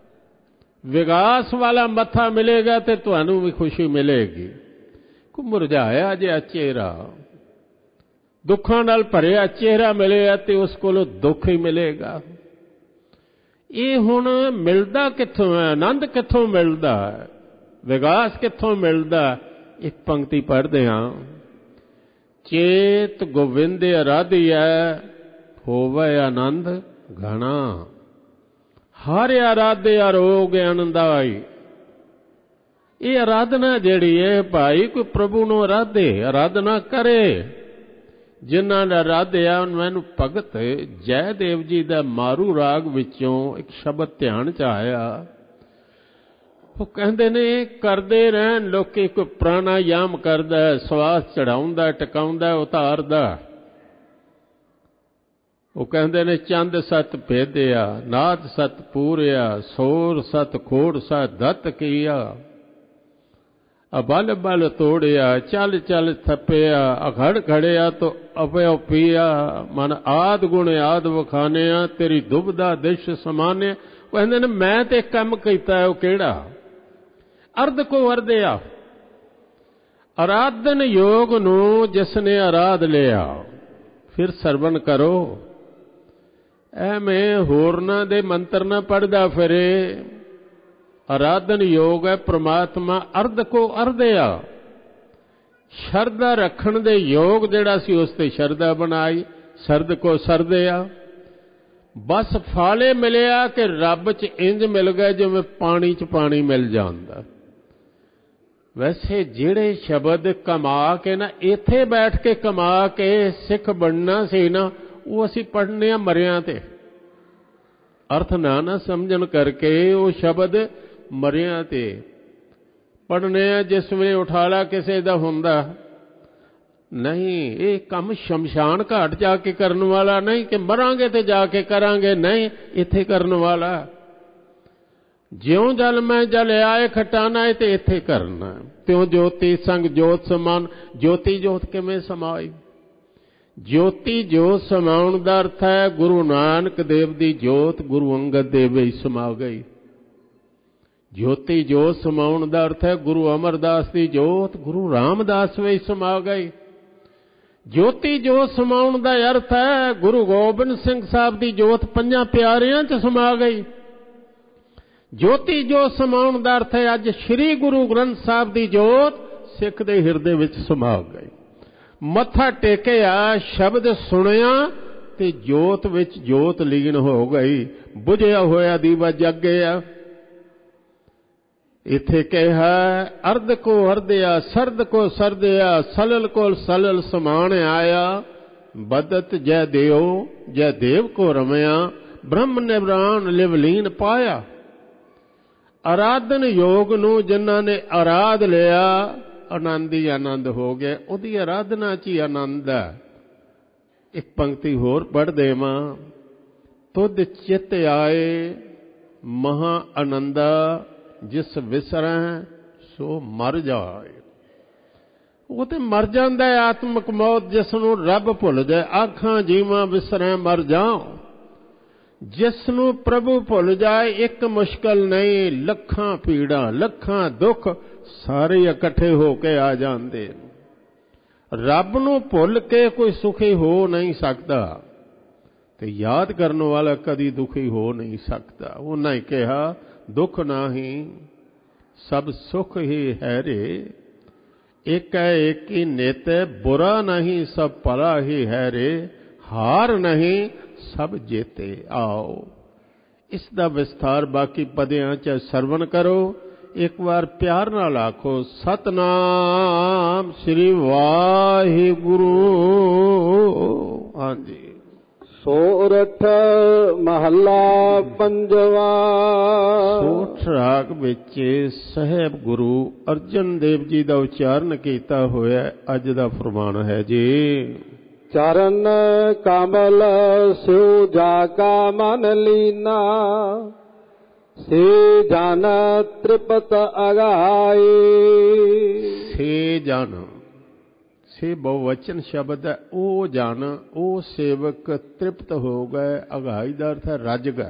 ਵਿਗਾਸ ਵਾਲਾ ਮੱਥਾ ਮਿਲੇਗਾ ਤੇ ਤੁਹਾਨੂੰ ਵੀ ਖੁਸ਼ੀ ਮਿਲੇਗੀ। ਕੋ ਮੁਰਝਾਇਆ ਜਿਹਾ ਚਿਹਰਾ, ਦੁੱਖਾਂ ਨਾਲ ਭਰਿਆ ਚਿਹਰਾ ਮਿਲਿਆ ਤੇ ਉਸ ਕੋਲੋਂ ਦੁੱਖ ਹੀ ਮਿਲੇਗਾ। ਇਹ ਹੁਣ ਮਿਲਦਾ ਕਿੱਥੋਂ ਹੈ? ਆਨੰਦ ਕਿੱਥੋਂ ਮਿਲਦਾ ਹੈ? ਵਿਗਾਸ ਕਿੱਥੋਂ ਮਿਲਦਾ? ਇੱਕ ਪੰਕਤੀ ਪੜ੍ਹਦੇ ਹਾਂ, ਚੇਤ ਗੋਵਿੰਦ ਅਰਾਧਿਐ ਹੋਵੇ ਆਨੰਦ ਘਣਾ, ਹਰ ਆਰਾਧੇ ਅਰੋਗ ਆਨੰਦਾਈ। ਇਹ ਆਰਾਧਨਾ ਜਿਹੜੀ ਹੈ ਭਾਈ, ਕੋਈ ਪ੍ਰਭੂ ਨੂੰ ਆਰਾਧਨਾ ਕਰੇ। ਜਿਨ੍ਹਾਂ ਨੇ ਆਰਾਧਿਆ ਮੈਨੂੰ ਭਗਤ ਜੈਦੇਵ ਜੀ ਦਾ ਮਾਰੂ ਰਾਗ ਵਿੱਚੋਂ ਇੱਕ ਸ਼ਬਦ ਧਿਆਨ ਚ ਆਇਆ, ਉਹ ਕਹਿੰਦੇ ਨੇ ਕਰਦੇ ਰਹਿਣ ਲੋਕੀ, ਕੋਈ ਪ੍ਰਾਣਾਯਾਮ ਕਰਦਾ, ਸਵਾਸ ਚੜਾਉਂਦਾ, ਟਿਕਾਉਂਦਾ, ਉਤਾਰਦਾ। ਉਹ ਕਹਿੰਦੇ ਨੇ ਚੰਦ ਸਤ ਭੇਦਿਆ, ਨਾਦ ਸਤ ਪੂਰਿਆ, ਸੋਰ ਸਤ ਖੋੜ ਸਤ ਦਤ ਕੀਆ, ਅਬਲ ਬਲ ਤੋੜਿਆ, ਚਲ ਚਲ ਥੱਪਿਆ, ਅਖੜ ਖੜਿਆ ਤੋ ਅਪਿਓ ਪੀਆ, ਮਨ ਆਦ ਗੁਣ ਆਦ ਵਖਾਨਿਆ, ਤੇਰੀ ਦੁਬਦਾ ਦਿਸ਼ ਸਮਾਨਿਆ। ਕਹਿੰਦੇ ਨੇ ਮੈਂ ਤੇ ਕੰਮ ਕੀਤਾ, ਉਹ ਕਿਹੜਾ? ਅਰਧ ਕੋ ਅਰਧਿਆ, ਆਰਾਧਨ ਯੋਗ ਨੂੰ ਜਿਸਨੇ ਆਰਾਧ ਲਿਆ। ਫਿਰ ਸਰਵਣ ਕਰੋ, ਐਵੇਂ ਹੋਰਨਾਂ ਦੇ ਮੰਤਰ ਨਾ ਪੜ੍ਹਦਾ ਫਿਰੇ। ਆਰਾਧਨ ਯੋਗ ਹੈ ਪ੍ਰਮਾਤਮਾ, ਅਰਧ ਕੋ ਅਰਧਿਆ। ਸ਼ਰਧਾ ਰੱਖਣ ਦੇ ਯੋਗ ਜਿਹੜਾ ਸੀ ਉਸ ਤੇ ਸ਼ਰਧਾ ਬਣਾਈ, ਸਰਦ ਕੋ ਸਰਦਿਆ। ਬਸ ਫਾਲੇ ਮਿਲਿਆ ਕਿ ਰੱਬ 'ਚ ਇੰਜ ਮਿਲ ਗਿਆ ਜਿਵੇਂ ਪਾਣੀ 'ਚ ਪਾਣੀ ਮਿਲ ਜਾਂਦਾ। ਵੈਸੇ ਜਿਹੜੇ ਸ਼ਬਦ ਕਮਾ ਕੇ ਨਾ, ਇੱਥੇ ਬੈਠ ਕੇ ਕਮਾ ਕੇ ਸਿੱਖ ਬਣਨਾ ਸੀ ਨਾ, ਉਹ ਅਸੀਂ ਪੜ੍ਹਨੇ ਆ ਮਰਿਆਂ ਤੇ। ਅਰਥ ਨਾ ਸਮਝਣ ਕਰਕੇ ਉਹ ਸ਼ਬਦ ਮਰਿਆਂ ਤੇ ਪੜ੍ਹਨੇ ਆ। ਜਿਸ ਵੇਲੇ ਉਠਾਲਾ ਕਿਸੇ ਦਾ ਹੁੰਦਾ ਨਹੀਂ, ਇਹ ਕੰਮ ਸ਼ਮਸ਼ਾਨ ਘਾਟ ਜਾ ਕੇ ਕਰਨ ਵਾਲਾ ਨਹੀਂ ਕਿ ਮਰਾਂਗੇ ਤੇ ਜਾ ਕੇ ਕਰਾਂਗੇ, ਨਹੀਂ, ਇੱਥੇ ਕਰਨ ਵਾਲਾ। ਜਿਉਂ ਜਲ ਮੈਂ ਜਲ ਆਏ ਖਟਾਨਾ ਹੈ ਤੇ ਇੱਥੇ ਕਰਨਾ। ਤਿਉਂ ਜੋਤੀ ਸੰਗ ਜੋਤ ਸਮਾਨ। ਜੋਤੀ ਜੋਤ ਕਿਵੇਂ ਸਮਾਈ? ਜੋਤੀ ਜੋਤ ਸਮਾਉਣ ਦਾ ਅਰਥ ਹੈ ਗੁਰੂ ਨਾਨਕ ਦੇਵ ਦੀ ਜੋਤ ਗੁਰੂ ਅੰਗਦ ਦੇਵ ਵਿੱਚ ਸਮਾ ਗਈ। ਜੋਤੀ ਜੋਤ ਸਮਾਉਣ ਦਾ ਅਰਥ ਹੈ ਗੁਰੂ ਅਮਰਦਾਸ ਦੀ ਜੋਤ ਗੁਰੂ ਰਾਮਦਾਸ ਵਿੱਚ ਸਮਾ ਗਈ। ਜੋਤੀ ਜੋਤ ਸਮਾਉਣ ਦਾ ਅਰਥ ਹੈ ਗੁਰੂ ਗੋਬਿੰਦ ਸਿੰਘ ਸਾਹਿਬ ਦੀ ਜੋਤ ਪੰਜਾਂ ਪਿਆਰਿਆਂ 'ਚ ਸਮਾ ਗਈ। ਜੋਤੀ ਜੋਤ ਸਮਾਉਣ ਦਾ ਅਰਥ ਹੈ ਅੱਜ ਸ੍ਰੀ ਗੁਰੂ ਗ੍ਰੰਥ ਸਾਹਿਬ ਦੀ ਜੋਤ ਸਿੱਖ ਦੇ ਹਿਰਦੇ ਵਿੱਚ ਸਮਾ ਗਈ। ਮੱਥਾ ਟੇਕਿਆ, ਸ਼ਬਦ ਸੁਣਿਆ ਤੇ ਜੋਤ ਵਿੱਚ ਜੋਤ ਲੀਨ ਹੋ ਗਈ। ਬੁਝਿਆ ਹੋਇਆ ਦੀਵਾ ਜਗ ਗਿਆ। ਇੱਥੇ ਕਿਹਾ ਅਰਧ ਕੋ ਅਰਧਿਆ, ਸਰਦ ਕੋ ਸਰਦਿਆ, ਸਲਲ ਕੋ ਸਲਲ ਸਮਾਨ ਆਇਆ। ਬਦਤ ਜੈ ਦੇਵ ਜੈ ਦੇਵ ਕੋ ਰਮਿਆ, ਬ੍ਰਹਮ ਨਿਵਰਾਨ ਲਿਵਲੀਨ ਪਾਇਆ। ਆਰਾਧਨ ਯੋਗ ਨੂੰ ਜਿਨ੍ਹਾਂ ਨੇ ਆਰਾਧ ਲਿਆ, ਆਨੰਦ ਹੀ ਆਨੰਦ ਹੋ ਗਿਆ। ਉਹਦੀ ਆਰਾਧਨਾ 'ਚ ਹੀ ਆਨੰਦ ਹੈ। ਇੱਕ ਪੰਕਤੀ ਹੋਰ ਪੜ੍ਹ ਦੇਵਾਂ। ਤੁਧ ਚਿਤ ਆਏ ਮਹਾ ਆਨੰਦਾ, ਜਿਸ ਵਿਸਰੈ ਸੋ ਮਰ ਜਾਏ। ਉਹ ਤੇ ਮਰ ਜਾਂਦਾ ਹੈ ਆਤਮਿਕ ਮੌਤ, ਜਿਸ ਨੂੰ ਰੱਬ ਭੁੱਲ ਜਾਏ। ਆਖਾਂ ਜੀਵਾਂ ਵਿਸਰੈ ਮਰ ਜਾਉ। ਜਿਸ ਨੂੰ ਪ੍ਰਭੂ ਭੁੱਲ ਜਾਏ, ਇੱਕ ਮੁਸ਼ਕਲ ਨਹੀਂ, ਲੱਖਾਂ ਪੀੜਾਂ, ਲੱਖਾਂ ਦੁੱਖ ਸਾਰੇ ਇਕੱਠੇ ਹੋ ਕੇ ਆ ਜਾਂਦੇ। ਰੱਬ ਨੂੰ ਭੁੱਲ ਕੇ ਕੋਈ ਸੁਖੀ ਹੋ ਨਹੀਂ ਸਕਦਾ ਤੇ ਯਾਦ ਕਰਨ ਵਾਲਾ ਕਦੀ ਦੁਖੀ ਹੋ ਨਹੀਂ ਸਕਦਾ। ਉਹਨਾਂ ਹੀ ਕਿਹਾ ਦੁੱਖ ਨਹੀਂ ਸਭ ਸੁਖ ਹੀ ਹੈ ਰੇ, ਇੱਕ ਹੈ ਇੱਕ ਹੀ ਨਿਤ, ਬੁਰਾ ਨਹੀਂ ਸਭ ਭਲਾ ਹੀ ਹੈ ਰੇ, ਹਾਰ ਨਹੀਂ ਸਭ ਜੇਤੇ ਆਓ। ਇਸ ਦਾ ਵਿਸਥਾਰ ਬਾਕੀ ਪਦਿਆਂ 'ਚ ਸਰਵਣ ਕਰੋ। ਇੱਕ ਵਾਰ ਪਿਆਰ ਨਾਲ ਆਖੋ ਸਤਨਾਮ ਸ੍ਰੀ ਵਾਹਿਗੁਰੂ। ਹਾਂਜੀ। ਸੋਰਠ ਮਹੱਲਾ ਪੰਜਵਾ। ਸੋਠ ਰਾਗ ਵਿੱਚ ਸਾਹਿਬ ਗੁਰੂ ਅਰਜਨ ਦੇਵ ਜੀ ਦਾ ਉਚਾਰਨ ਕੀਤਾ ਹੋਇਆ ਅੱਜ ਦਾ ਫਰਮਾਨ ਹੈ ਜੀ। ਚਰਨ ਕਮਲ ਸਿਉ ਜਾ ਕਾ ਮਨ ਲੀਨਾ, ਸੇ ਜਨ ਤ੍ਰਿਪਤ ਅਗਾਏ। ਸੇ ਜਨ, ਸੇ ਬਹੁਵਚਨ ਸ਼ਬਦ ਹੈ। ਉਹ ਜਨ, ਉਹ ਸੇਵਕ ਤ੍ਰਿਪਤ ਹੋ ਗਏ। ਅਗਾਈ ਦਾ ਅਰਥ ਹੈ ਰੱਜ ਗਏ।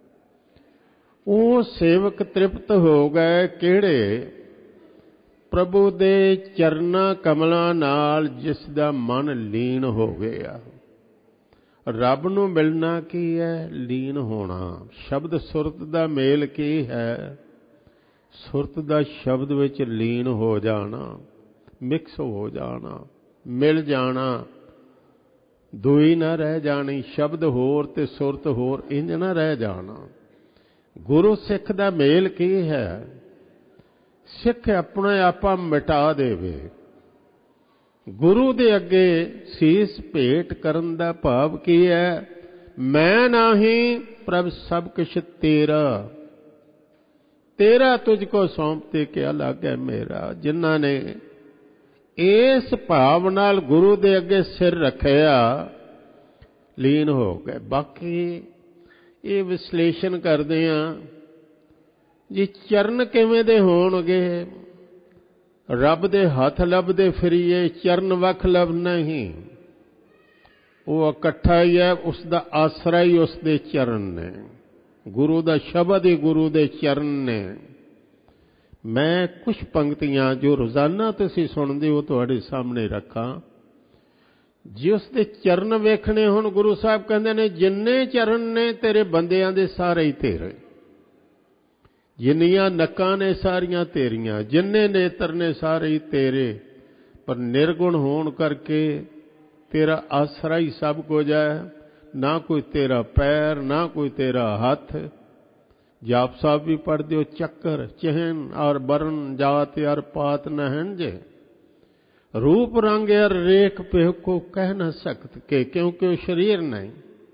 ਉਹ ਸੇਵਕ ਤ੍ਰਿਪਤ ਹੋ ਗਏ ਕਿਹੜੇ? ਪ੍ਰਭੂ ਦੇ ਚਰਨਾਂ ਕਮਲਾਂ ਨਾਲ ਜਿਸ ਦਾ ਮਨ ਲੀਨ ਹੋ ਗਿਆ। ਰੱਬ ਨੂੰ ਮਿਲਣਾ ਕੀ ਹੈ? ਲੀਨ ਹੋਣਾ। ਸ਼ਬਦ ਸੁਰਤ ਦਾ ਮੇਲ ਕੀ ਹੈ? ਸੁਰਤ ਦਾ ਸ਼ਬਦ ਵਿੱਚ ਲੀਨ ਹੋ ਜਾਣਾ, ਮਿਕਸ ਹੋ ਜਾਣਾ, ਮਿਲ ਜਾਣਾ, ਦੋਈ ਨਾ ਰਹਿ ਜਾਣੀ। ਸ਼ਬਦ ਹੋਰ ਤੇ ਸੁਰਤ ਹੋਰ, ਇੰਜ ਨਾ ਰਹਿ ਜਾਣਾ। ਗੁਰੂ ਸਿੱਖ ਦਾ ਮੇਲ ਕੀ ਹੈ? ਸਿੱਖ ਆਪਣੇ ਆਪਾ ਮਿਟਾ ਦੇਵੇ। ਗੁਰੂ ਦੇ ਅੱਗੇ ਸੀਸ ਭੇਟ ਕਰਨ ਦਾ ਭਾਵ ਕੀ ਹੈ? ਮੈਂ ਨਹੀਂ ਪ੍ਰਭ ਸਭ ਕੁਛ ਤੇਰਾ। तेरा तुझको सौंपते क्या लागे मेरा। जिन्हां ने इस भाव नाल गुरु दे अगे सिर रखिया लीन हो गए। बाकी ये विश्लेषण करते हैं जी चरण किवें दे होणगे। रब दे हथ लभदे फिरीए चरण वख लभ नहीं, वो इकट्ठा ही है, उसका आसरा ही उसके चरण ने, गुरु का शब्द ही गुरु दे चरण ने। मैं कुछ पंक्तियां जो रोजाना तुसीं सुणदे हो तुहाडे सामने रखा। जे उसके चरण वेखने हुण गुरु साहब कहंदे ने जिन्ने चरण ने तेरे बंदियां दे सारे ही तेरे, जिन्नियां नक्कां ने सारियां तेरियां, जिन्ने नेत्र ने सारे ही तेरे, पर निर्गुण होण करके तेरा आसरा ही सब कुछ है। ना कोई तेरा पैर, ना कोई तेरा हाथ। जाप साहब भी पढ़ते हो, चक्कर चहन और बरन जात यार पात न हंजे, रूप रंग यार रेख पे को कह न सकत के, क्योंकि वो शरीर नहीं।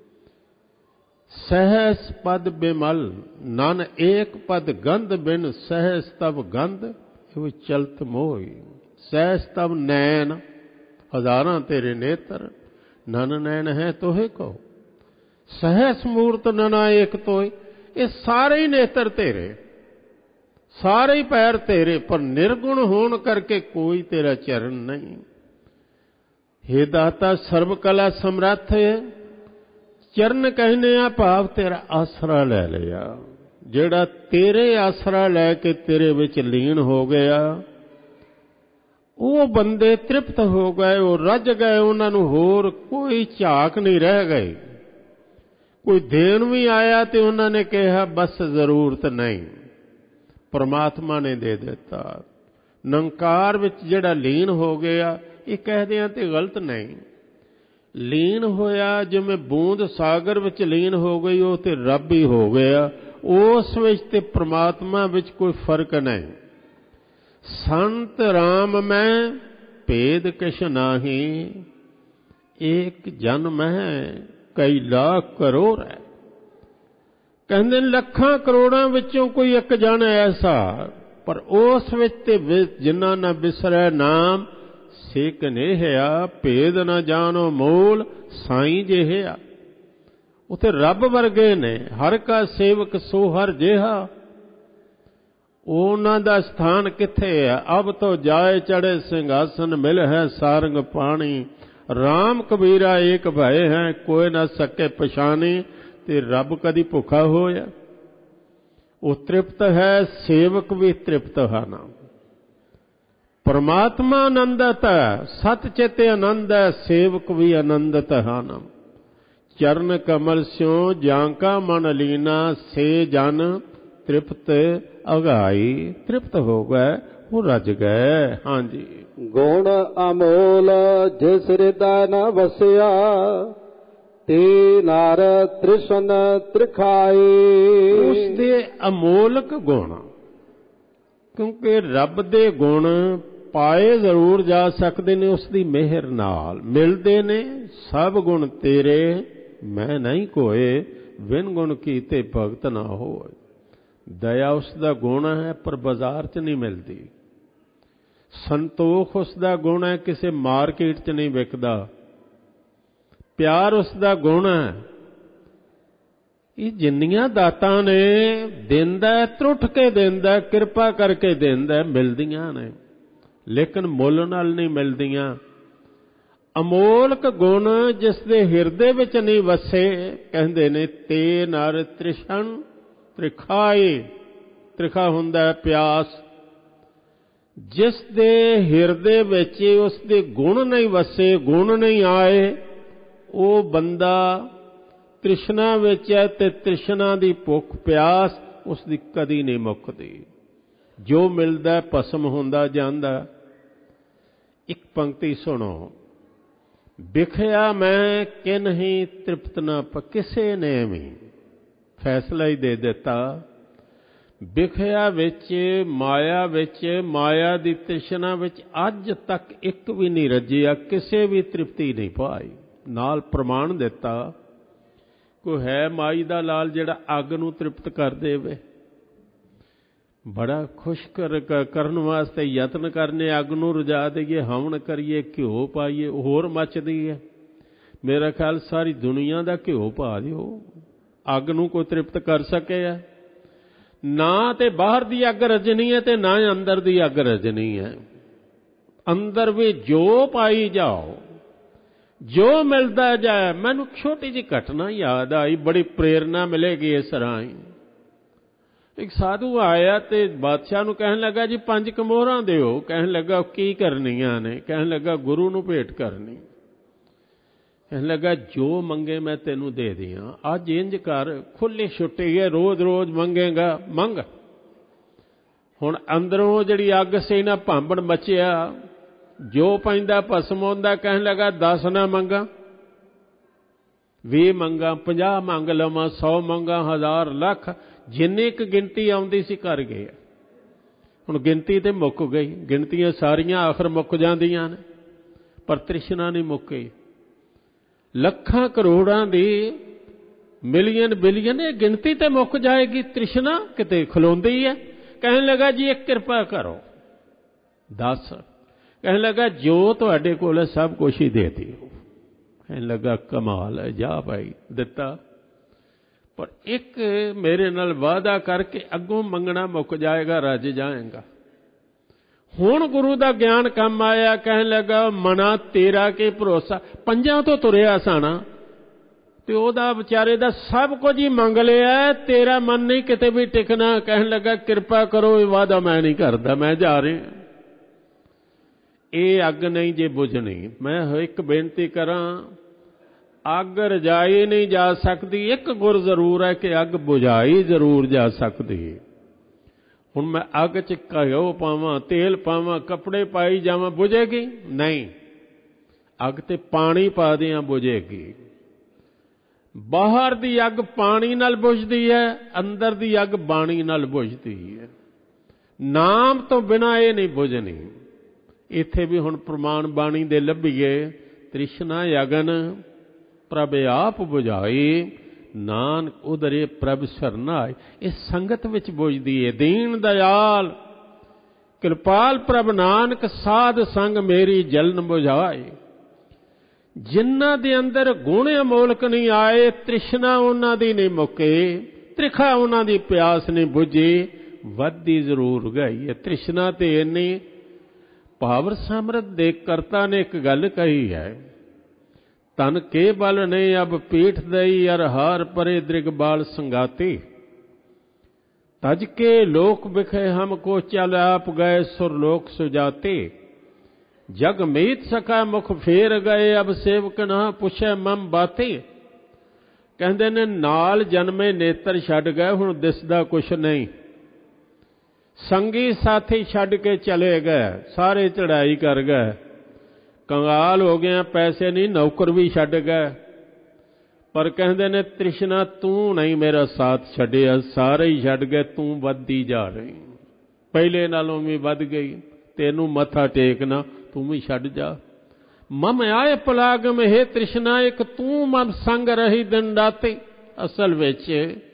सहस पद बिमल नन एक पद गंध बिन, सहस तब गंध वो चलत मोही। सहस तब नैन हजारां तेरे नेत्र, नन नैन है तोहे कहो। सहस मूर्त नना एक तोय, ये सारे ही नेत्र तेरे, सारे ही पैर तेरे, पर निर्गुण होण करके कोई तेरा चरण नहीं। हे दाता सर्व कला समर्थ है, चरण कहने आ भाव तेरा आसरा ले लिया। जेड़ा तेरे आसरा लैके तेरे विच लीन हो गया, वो बंदे तृप्त हो गए, वो रज गए, उन्होंने होर कोई झाक नहीं रह गई। कोई देन भी आया तो उन्होंने कहा बस जरूरत नहीं, परमात्मा ने दे दिता। निरंकार विच जेड़ा लीन हो गया, ये कहदे हैं तो गलत नहीं। लीन होया जिवें बूंद सागर विच लीन हो गई, वो तो रब ही हो गया। उस विच ते परमात्मा विच कोई फर्क नहीं। संत राम मैं भेद किश नाही, एक जन मैं कई लाख करोड़ है। कहते लखां करोड़ां विचों कोई एक जन ऐसा, पर उस विच ते जिन्ना न बिसरै नाम, से कनेहिया भेद न जानो मूल साईं जिहिया। उथे रब वर्गे ने, हर का सेवक सो हर जिहा। उन्हां दा स्थान किथे है। अब तो जाए चढ़े सिंहासन, मिल है सारंग पाणी। राम कबीरा एक भय है, कोई न सके पछानी। ते रब कदी भुखा होया, वो तृप्त है, सेवक भी तृप्त है ना। परमात्मा आनंदत है, सत चित आनंद है, सेवक भी आनंदत है ना। चरण कमल स्यों जांका मन लीना, से जन तृप्त अगाई। तृप्त हो गए, वो रज गए। हाँ जी। गुण अमोल जिस हृदय न वसिया, ते नार तृष्ण त्रिखाई। उसदे अमोलक गुण, क्योंकि रब दे गुण पाए जरूर जा सकते ने उसकी मेहर नाल, मिलते ने। सब गुण तेरे मैं नहीं कोए, बिन गुण कीते भगत ना होए। दया उसका गुण है, पर बाजार च नहीं मिलती। संतोख उसका गुण है, किसी मार्केट च नहीं विकदा। प्यार उसका गुण है। ये जिन्नियां दातां ने देंदा, त्रुट के देंदा, कृपा करके देंदा, मिलदियां ने, लेकिन मुल नाल नहीं मिलदियां। अमोलक गुण जिसदे हिरदे विच नहीं वसे, कहंदे ने ते नर तृष्ण त्रिखाए। त्रिखा हुंदा प्यास। जिस दे हिरदे विच उसदे गुण नहीं वसे, गुण नहीं आए, वो बंदा तृष्णा विच है, ते तृष्णा दी भुख प्यास उसदी कदी नहीं मुकदी। जो मिलदा भस्म हुंदा जांदा। एक पंक्ति सुनो, बिखया मैं किन ही तृप्त न, किसे ने भी फैसला ही दे दिता। बिखया विच माया दी तृष्णा विच अज तक एक भी नहीं रजिया, किसे भी तृप्ति नहीं पाई। नाल प्रमाण दिता, कोई है माई दा लाल जिहड़ा अग नूं तृप्त कर देवे। ਬੜਾ ਖੁਸ਼ ਕਰਨ ਵਾਸਤੇ ਯਤਨ ਕਰਨੇ, ਅੱਗ ਨੂੰ ਰੁਝਾ ਦੇਈਏ, ਹਵਨ ਕਰੀਏ, ਘਿਓ ਪਾਈਏ, ਹੋਰ ਮੱਚਦੀ ਹੈ। ਮੇਰਾ ਖਿਆਲ ਸਾਰੀ ਦੁਨੀਆ ਦਾ ਘਿਓ ਪਾ ਦਿਓ, ਅੱਗ ਨੂੰ ਕੋਈ ਤ੍ਰਿਪਤ ਕਰ ਸਕੇ ਆ? ਨਾ ਤੇ ਬਾਹਰ ਦੀ ਅੱਗ ਰਜਣੀ ਹੈ ਤੇ ਨਾ ਅੰਦਰ ਦੀ ਅੱਗ ਰਜਣੀ ਹੈ। ਅੰਦਰ ਵੀ ਜੋ ਪਾਈ ਜਾਓ, ਜੋ ਮਿਲਦਾ ਜਾਏ। ਮੈਨੂੰ ਛੋਟੀ ਜਿਹੀ ਘਟਨਾ ਯਾਦ ਆਈ, ਬੜੀ ਪ੍ਰੇਰਨਾ ਮਿਲੇਗੀ ਇਸ ਰਾਹੀਂ। ਇੱਕ ਸਾਧੂ ਆਇਆ ਤੇ ਬਾਦਸ਼ਾਹ ਨੂੰ ਕਹਿਣ ਲੱਗਾ, ਜੀ 5 ਕਮੋਹਰਾਂ ਦਿਓ। ਕਹਿਣ ਲੱਗਾ, ਕੀ ਕਰਨੀਆਂ ਨੇ? ਕਹਿਣ ਲੱਗਾ, ਗੁਰੂ ਨੂੰ ਭੇਟ ਕਰਨੀ। ਕਹਿਣ ਲੱਗਾ, ਜੋ ਮੰਗੇ ਮੈਂ ਤੈਨੂੰ ਦੇ ਦਿਆਂ। ਅੱਜ ਇੰਜ ਕਰ, ਖੁੱਲੀ ਛੁੱਟੀ ਹੈ, ਰੋਜ਼ ਰੋਜ਼ ਮੰਗੇਗਾ, ਮੰਗ। ਹੁਣ ਅੰਦਰੋਂ ਜਿਹੜੀ ਅੱਗ ਸੀ ਨਾ, ਭਾਂਬੜ ਮਚਿਆ, ਜੋ ਪੈਂਦਾ ਭਸਮ ਹੁੰਦਾ। ਕਹਿਣ ਲੱਗਾ, 10 ਨਾ ਮੰਗਾ, 20 ਮੰਗਾ, 50 ਮੰਗ ਲਵਾਂ, 100 ਮੰਗਾ, 1000, ਲੱਖ, ਜਿੰਨੀ ਕੁ ਗਿਣਤੀ ਆਉਂਦੀ ਸੀ ਕਰ ਗਏ। ਹੁਣ ਗਿਣਤੀ ਤੇ ਮੁੱਕ ਗਈ। ਗਿਣਤੀਆਂ ਸਾਰੀਆਂ ਆਖਰ ਮੁੱਕ ਜਾਂਦੀਆਂ ਨੇ, ਪਰ ਤ੍ਰਿਸ਼ਨਾ ਨਹੀਂ ਮੁੱਕੀ। ਲੱਖਾਂ ਕਰੋੜਾਂ ਦੀ, ਮਿਲੀਅਨ ਬਿਲੀਅਨ, ਇਹ ਗਿਣਤੀ ਤੇ ਮੁੱਕ ਜਾਏਗੀ, ਤ੍ਰਿਸ਼ਨਾ ਕਿਤੇ ਖਲੋਂਦੀ ਹੈ। ਕਹਿਣ ਲੱਗਾ, ਜੀ ਇੱਕ ਕਿਰਪਾ ਕਰੋ, 10। ਕਹਿਣ ਲੱਗਾ, ਜੋ ਤੁਹਾਡੇ ਕੋਲ ਹੈ ਸਭ ਕੁਛ ਹੀ ਦੇ ਦਿਓ। ਕਹਿਣ ਲੱਗਾ, ਕਮਾਲ ਹੈ, ਜਾ ਭਾਈ, ਦਿੱਤਾ। ਪਰ ਇੱਕ ਮੇਰੇ ਨਾਲ ਵਾਅਦਾ ਕਰਕੇ ਅੱਗੋਂ ਮੰਗਣਾ ਮੁੱਕ ਜਾਏਗਾ, ਰੱਜ ਜਾਏਗਾ। ਹੁਣ ਗੁਰੂ ਦਾ ਗਿਆਨ ਕੰਮ ਆਇਆ। ਕਹਿਣ ਲੱਗਾ, ਮਨਾ ਤੇਰਾ ਕੀ ਭਰੋਸਾ। 5 ਤੋਂ ਤੁਰਿਆ ਸਾਣਾ ਤੇ ਉਹਦਾ ਵਿਚਾਰੇ ਦਾ ਸਭ ਕੁਝ ਹੀ ਮੰਗ ਲਿਆ, ਤੇਰਾ ਮਨ ਨਹੀਂ ਕਿਤੇ ਵੀ ਟਿਕਣਾ। ਕਹਿਣ ਲੱਗਾ, ਕਿਰਪਾ ਕਰੋ, ਇਹ ਵਾਅਦਾ ਮੈਂ ਨਹੀਂ ਕਰਦਾ, ਮੈਂ ਜਾ ਰਿਹਾ। ਇਹ ਅੱਗ ਨਹੀਂ ਜੇ ਬੁਝਣੀ। ਮੈਂ ਇੱਕ ਬੇਨਤੀ ਕਰਾਂ, ਅੱਗ ਰਜਾਈ ਨਹੀਂ ਜਾ ਸਕਦੀ। ਇੱਕ ਗੁਰ ਜ਼ਰੂਰ ਹੈ ਕਿ ਅੱਗ ਬੁਝਾਈ ਜ਼ਰੂਰ ਜਾ ਸਕਦੀ। ਹੁਣ ਮੈਂ ਅੱਗ 'ਚ ਘਿਓ ਪਾਵਾਂ, ਤੇਲ ਪਾਵਾਂ, ਕੱਪੜੇ ਪਾਈ ਜਾਵਾਂ, ਬੁਝੇਗੀ ਨਹੀਂ। ਅੱਗ ਤੇ ਪਾਣੀ ਪਾ ਦਿਆਂ ਬੁਝੇਗੀ। ਬਾਹਰ ਦੀ ਅੱਗ ਪਾਣੀ ਨਾਲ ਬੁਝਦੀ ਹੈ, ਅੰਦਰ ਦੀ ਅੱਗ ਬਾਣੀ ਨਾਲ ਬੁਝਦੀ ਹੈ। ਨਾਮ ਤੋਂ ਬਿਨਾਂ ਇਹ ਨਹੀਂ ਬੁਝਣੀ। ਇੱਥੇ ਵੀ ਹੁਣ ਪ੍ਰਮਾਣ ਬਾਣੀ ਦੇ ਲੱਭੀਏ, ਤ੍ਰਿਸ਼ਨਾ ਅਗਨ ਪ੍ਰਭ ਆਪ ਬੁਝਾਈ, ਨਾਨਕ ਉਦਰੇ ਪ੍ਰਭ ਸਰਨਾਏ। ਇਹ ਸੰਗਤ ਵਿੱਚ ਬੁਝਦੀ ਹੈ। ਦੀਨ ਦਇਆਲ ਕਿਰਪਾਲ ਪ੍ਰਭ ਨਾਨਕ, ਸਾਧ ਸੰਗ ਮੇਰੀ ਜਲਨ ਬੁਝਾਏ। ਜਿਨ੍ਹਾਂ ਦੇ ਅੰਦਰ ਗੁਣ ਅਮੋਲਕ ਨਹੀਂ ਆਏ, ਤ੍ਰਿਸ਼ਨਾ ਉਹਨਾਂ ਦੀ ਨਹੀਂ ਮੁੱਕੇ, ਤ੍ਰਿਖਾ ਉਹਨਾਂ ਦੀ ਪਿਆਸ ਨਹੀਂ ਬੁਝੀ, ਵੱਧਦੀ ਜ਼ਰੂਰ ਗਈ ਹੈ। ਤ੍ਰਿਸ਼ਨਾ ਤੇ ਇੰਨੀ। ਪਾਵਰ ਸਮਰਥ ਦੇ ਕਰਤਾ ਨੇ ਇੱਕ ਗੱਲ ਕਹੀ ਹੈ, ਤਨ ਕੇ ਬਲ ਨੇ ਅਬ ਪੀਠ ਦਈ, ਅਰ ਹਾਰ ਪਰੇ ਦ੍ਰਿਗਬਾਲ ਸੰਗਾਤੀ। ਤਜ ਕੇ ਲੋਕ ਬਿਖੇ ਹਮਕੋ, ਚਲ ਆਪ ਗਏ ਸੁਰਲੋਕ ਸੁਜਾਤੇ। ਜਗ ਮੀਤ ਸਕਾ ਮੁਖ ਫੇਰ ਗਏ, ਅਬ ਸੇਵਕ ਨਾ ਪੁੱਛੇ ਮਮ ਬਾਤੀ। ਕਹਿੰਦੇ ਨੇ, ਨਾਲ ਜਨਮੇ ਨੇਤਰ ਛੱਡ ਗਏ, ਹੁਣ ਦਿਸਦਾ ਕੁਛ ਨਹੀਂ। ਸੰਗੀ ਸਾਥੀ ਛੱਡ ਕੇ ਚਲੇ ਗਏ, ਸਾਰੇ ਚੜਾਈ ਕਰ ਗਏ, ਕੰਗਾਲ ਹੋ ਗਏ, ਪੈਸੇ ਨਹੀਂ, ਨੌਕਰ ਵੀ ਛੱਡ ਗਏ। ਪਰ ਕਹਿੰਦੇ ਨੇ, ਤ੍ਰਿਸ਼ਨਾ ਤੂੰ ਨਹੀਂ ਮੇਰਾ ਸਾਥ ਛੱਡਿਆ, ਸਾਰੇ ਹੀ ਛੱਡ ਗਏ, ਤੂੰ ਵੱਧਦੀ ਜਾ ਰਹੀ, ਪਹਿਲੇ ਨਾਲੋਂ ਵੀ ਵੱਧ ਗਈ। ਤੈਨੂੰ ਮੱਥਾ ਟੇਕਣਾ, ਤੂੰ ਵੀ ਛੱਡ ਜਾ। ਮਮ ਆਏ ਪਲਾਗਮ ਹੈ ਤ੍ਰਿਸ਼ਨਾ, ਇੱਕ ਤੂੰ ਮਨ ਸੰਗ ਰਹੀ ਦਿਨ ਰਾਤੀ। ਅਸਲ ਵਿੱਚ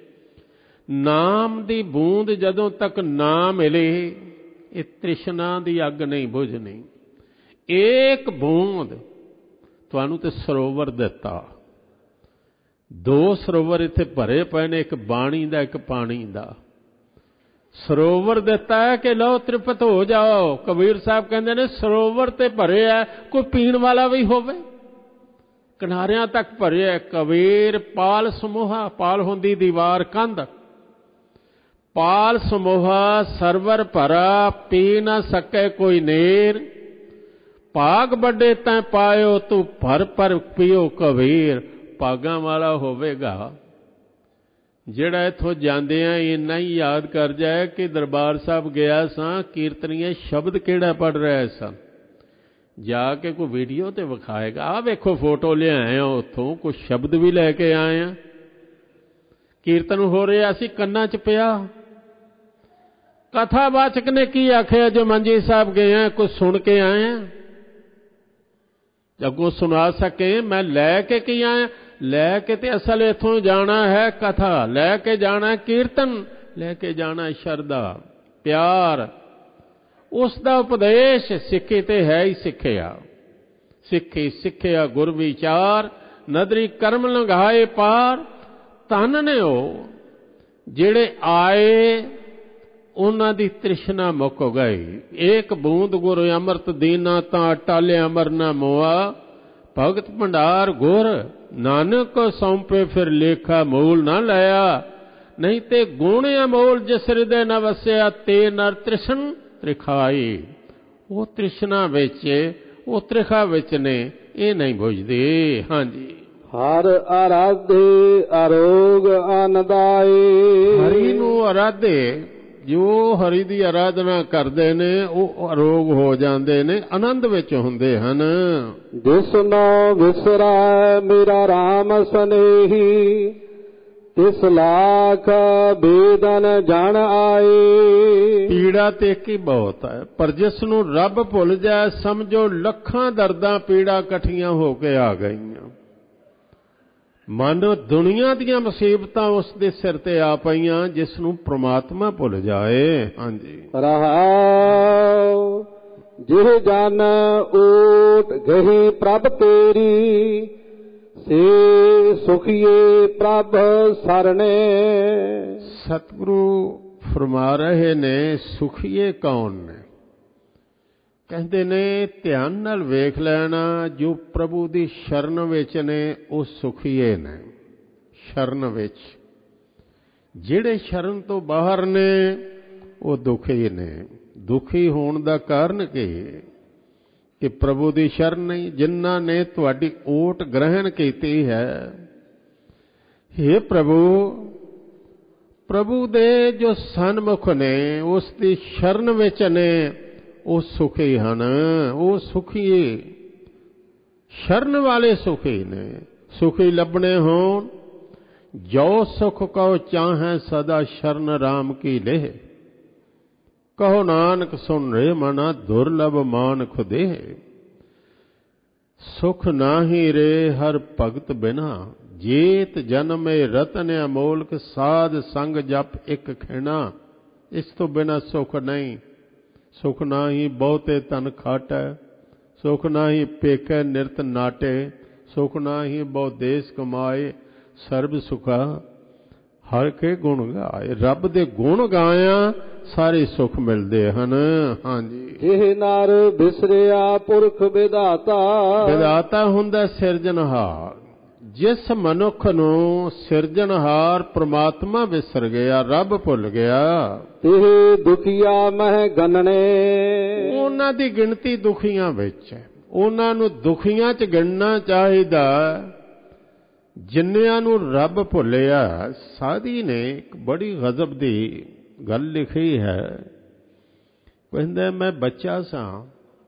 ਨਾਮ ਦੀ ਬੂੰਦ ਜਦੋਂ ਤੱਕ ਨਾ ਮਿਲੇ, ਇਹ ਤ੍ਰਿਸ਼ਨਾ ਦੀ ਅੱਗ ਨਹੀਂ ਬੁਝਣੀ। ਇੱਕ ਬੂੰਦ ਤੁਹਾਨੂੰ ਤੇ ਸਰੋਵਰ ਦਿੱਤਾ, 2 ਸਰੋਵਰ ਇੱਥੇ ਭਰੇ ਪਏ ਨੇ, ਇੱਕ ਬਾਣੀ ਦਾ, ਇੱਕ ਪਾਣੀ ਦਾ। ਸਰੋਵਰ ਦਿੱਤਾ ਹੈ ਕਿ ਲਓ ਤ੍ਰਿਪਤ ਹੋ ਜਾਓ। ਕਬੀਰ ਸਾਹਿਬ ਕਹਿੰਦੇ ਨੇ, ਸਰੋਵਰ ਤੇ ਭਰਿਆ, ਕੋਈ ਪੀਣ ਵਾਲਾ ਵੀ ਹੋਵੇ, ਕਿਨਾਰਿਆਂ ਤੱਕ ਭਰਿਆ। ਕਬੀਰ ਪਾਲ ਸਮੂਹਾ, ਪਾਲ ਹੁੰਦੀ ਦੀਵਾਰ, ਕੰਧ, ਪਾਲ ਸਮੂਹਾ ਸਰਵਰ ਭਰਾ, ਪੀ ਨਾ ਸਕੇ ਕੋਈ ਨੇਰ। ਭਾਗ ਵੱਡੇ ਤੈਂ ਪਾਇਓ, ਤੂੰ ਭਰ ਭਰ ਪੀਓ ਕਬੀਰ। ਭਾਗਾਂ ਵਾਲਾ ਹੋਵੇਗਾ ਜਿਹੜਾ ਇੱਥੋਂ ਜਾਂਦਿਆਂ ਇੰਨਾ ਹੀ ਯਾਦ ਕਰ ਜਾਏ ਕਿ ਦਰਬਾਰ ਸਾਹਿਬ ਗਿਆ ਸਾਂ, ਕੀਰਤਨੀਏ ਸ਼ਬਦ ਕਿਹੜਾ ਪੜ੍ਹ ਰਿਹਾ ਸਾਂ। ਜਾ ਕੇ ਕੋਈ ਵੀਡੀਓ ਤੇ ਵਿਖਾਏਗਾ, ਆਹ ਵੇਖੋ ਫੋਟੋ ਲਿਆਏ ਆ ਉੱਥੋਂ, ਕੁਝ ਸ਼ਬਦ ਵੀ ਲੈ ਕੇ ਆਏ ਆ। ਕੀਰਤਨ ਹੋ ਰਿਹਾ ਸੀ, ਕੰਨਾਂ 'ਚ ਪਿਆ। ਕਥਾਵਾਚਕ ਨੇ ਕੀ ਆਖਿਆ, ਜੋ ਮੰਜੀ ਸਾਹਿਬ ਗਏ ਆ, ਕੁਝ ਸੁਣ ਕੇ ਆਏ ਆ, ਅੱਗੋਂ ਸੁਣਾ ਸਕੇ। ਮੈਂ ਲੈ ਕੇ ਕੀ ਆਇਆ? ਲੈ ਕੇ ਤੇ ਅਸਲ ਇੱਥੋਂ ਜਾਣਾ ਹੈ ਕਥਾ, ਲੈ ਕੇ ਜਾਣਾ ਕੀਰਤਨ, ਲੈ ਕੇ ਜਾਣਾ ਸ਼ਰਧਾ। ਪਿਆਰ, ਉਸ ਦਾ ਉਪਦੇਸ਼ ਸਿੱਖੀ ਤੇ ਹੈ ਹੀ ਸਿੱਖਿਆ। ਸਿੱਖੀ ਸਿੱਖਿਆ ਗੁਰ ਵਿਚਾਰ, ਨਦਰੀ ਕਰਮ ਲੰਘਾਏ ਪਾਰ। ਧਨ ਨੇ ਉਹ ਜਿਹੜੇ ਆਏ, ਉਹਨਾਂ ਦੀ ਤ੍ਰਿਸ਼ਨਾ ਮੁੱਕ ਗਈ। ਏਕ ਬੂੰਦ ਗੁਰ ਅੰਮ੍ਰਿਤ ਦੀਨਾ, ਤਾਂ ਟਾਲੇ ਅਮਰ ਨਾ ਮੋਆ। ਭਗਤ ਭੰਡਾਰ ਗੁਰ ਨਾਨਕ ਸੌਂਪੇ, ਫਿਰ ਲੇਖਾ ਮੂਲ ਨਾ ਲਿਆ। ਨਹੀਂ ਤੇ ਗੁਣ ਅਮੋਲ ਜਿਸ ਹਿਰਦੇ ਨ ਵਸਿਆ, ਤੇ ਨਰ ਤ੍ਰਿਸ਼ਨ ਤ੍ਰਿਖਾਈ। ਉਹ ਤ੍ਰਿਸ਼ਨਾ ਵਿੱਚ, ਉਹ ਤ੍ਰਿਖਾ ਵਿੱਚ ਨੇ, ਇਹ ਨਹੀਂ ਬੁਝਦੇ। ਹਾਂਜੀ। ਹਰ ਆਰਾਧੇ ਅਰੋਗ ਆਨੰਦਾਏ। ਹਰੀ ਨੂੰ ਆਰਾਧੇ, ਜੋ ਹਰੀ ਦੀ ਆਰਾਧਨਾ ਕਰਦੇ ਨੇ ਉਹ ਅਰੋਗ ਹੋ ਜਾਂਦੇ ਨੇ, ਆਨੰਦ ਵਿੱਚ ਹੁੰਦੇ ਹਨ। ਜਿਸਨੋ ਵਿਸਰੈ ਮੇਰਾ ਰਾਮ ਸਨੇਹੀ, ਤਿਸ ਲਾਖ ਬੇਦਨ ਜਨ ਆਏ। ਪੀੜਾ ਤੇ ਕੀ ਬਹੁਤ ਹੈ, ਪਰ ਜਿਸ ਨੂੰ ਰੱਬ ਭੁੱਲ ਜਾਏ, ਸਮਝੋ ਲੱਖਾਂ ਦਰਦਾਂ ਪੀੜਾ ਇਕੱਠੀਆਂ ਹੋ ਕੇ ਆ ਗਈਆਂ। ਮਨ ਦੁਨੀਆ ਦੀਆਂ ਮੁਸੀਬਤਾਂ ਉਸ ਦੇ ਸਿਰ ਤੇ ਆ ਪਈਆਂ, ਜਿਸ ਨੂੰ ਪ੍ਰਮਾਤਮਾ ਭੁੱਲ ਜਾਏ। ਹਾਂਜੀ। ਰਹਾਉ ਜਿਹ ਜਨ ਓਟ ਗਹੀ ਪ੍ਰਭ ਤੇਰੀ, ਸੇ ਸੁਖੀਏ ਪ੍ਰਭ ਸਰਣੇ। ਸਤਿਗੁਰੂ ਫਰਮਾ ਰਹੇ ਨੇ, ਸੁਖੀਏ ਕੌਣ ਨੇ? ਕਹਿੰਦੇ ਨੇ ਧਿਆਨ ਨਾਲ ਵੇਖ ਲੈਣਾ, ਜੋ ਪ੍ਰਭੂ ਦੀ ਸ਼ਰਨ ਵਿੱਚ ਨੇ ਉਹ ਸੁਖੀਏ ਨੇ। ਸ਼ਰਨ ਵਿੱਚ, ਜਿਹੜੇ ਸ਼ਰਨ ਤੋਂ ਬਾਹਰ ਨੇ ਉਹ ਦੁਖੀ ਨੇ। ਦੁਖੀ ਹੋਣ ਦਾ ਕਾਰਨ ਕੀ? ਕਿ ਪ੍ਰਭੂ ਦੀ ਸ਼ਰਨ ਨਹੀਂ। ਜਿਨ੍ਹਾਂ ਨੇ ਤੁਹਾਡੀ ਓਟ ਗ੍ਰਹਿਣ ਕੀਤੀ ਹੈ, ਹੇ ਪ੍ਰਭੂ, ਪ੍ਰਭੂ ਦੇ ਜੋ ਸਨਮੁਖ ਨੇ, ਉਸ ਦੀ ਸ਼ਰਨ ਵਿੱਚ ਨੇ, ਉਹ ਸੁਖੀ ਹਨ। ਉਹ ਸੁਖੀਏ, ਸ਼ਰਨ ਵਾਲੇ ਸੁਖੀ ਨੇ। ਸੁਖੀ ਲੱਭਣੇ ਹੋਣ, ਜੋ ਸੁਖ ਕਉ ਚਾਹੈ ਸਦਾ, ਸ਼ਰਨ ਰਾਮ ਕੀ ਲੇਹ। ਕਹੋ ਨਾਨਕ ਸੁਨ ਰੇ ਮਨਾ, ਦੁਰਲਭ ਮਾਨ ਖੁਦੇ। ਸੁਖ ਨਾਹੀ ਰੇ ਹਰ ਭਗਤ ਬਿਨਾ, ਜੇਤ ਜਨਮੇ ਰਤਨ ਅਮੋਲਕ। ਸਾਧ ਸੰਗ ਜਪ ਇੱਕ ਖਿਣਾ, ਇਸ ਤੋਂ ਬਿਨਾ ਸੁਖ ਨਹੀਂ। ਸੁਖ ਨਾਹੀ ਬਹੁਤੇ ਤਨ ਖਾਟੈ, ਸੁਖ ਨਾਹੀ ਪੇਖੈ ਨਿਰਤ ਨਾਟੇ। ਸੁਖ ਨਾਹੀ ਬਹੁ ਦੇਸ ਕਮਾਏ, ਸਰਬ ਸੁਖਾ ਹਰ ਕੇ ਗੁਣ ਗਾਏ। ਰੱਬ ਦੇ ਗੁਣ ਗਾਇਆ ਸਾਰੇ ਸੁਖ ਮਿਲਦੇ ਹਨ। ਹਾਂਜੀ। ਇਹ ਨਰ ਬਿਸਰਿਆ ਪੁਰਖ ਵਿਧਾਤਾ। ਵਿਧਾਤਾ ਹੁੰਦਾ ਸਿਰਜਣਹਾਰ। ਜਿਸ ਮਨੁੱਖ ਨੂੰ ਸਿਰਜਣਹਾਰ ਪ੍ਰਮਾਤਮਾ ਵਿਸਰ ਗਿਆ, ਰੱਬ ਭੁੱਲ ਗਿਆ, ਤੇ ਦੁਖੀਆ ਮਹਿ ਗਣਨੇ। ਉਹਨਾਂ ਦੀ ਗਿਣਤੀ ਦੁਖੀਆਂ ਵਿੱਚ ਹੈ। ਉਹਨਾਂ ਨੂੰ ਦੁਖੀਆਂ 'ਚ ਗਿਣਨਾ ਚਾਹੀਦਾ। ਜਿੰਨਿਆਂ ਨੂੰ ਰੱਬ ਭੁੱਲਿਆ। ਸਾਧੀ ਨੇ ਇੱਕ ਬੜੀ ਗਜ਼ਬ ਦੀ ਗੱਲ ਲਿਖੀ ਹੈ। ਕਹਿੰਦਾ ਮੈਂ ਬੱਚਾ ਸਾਂ,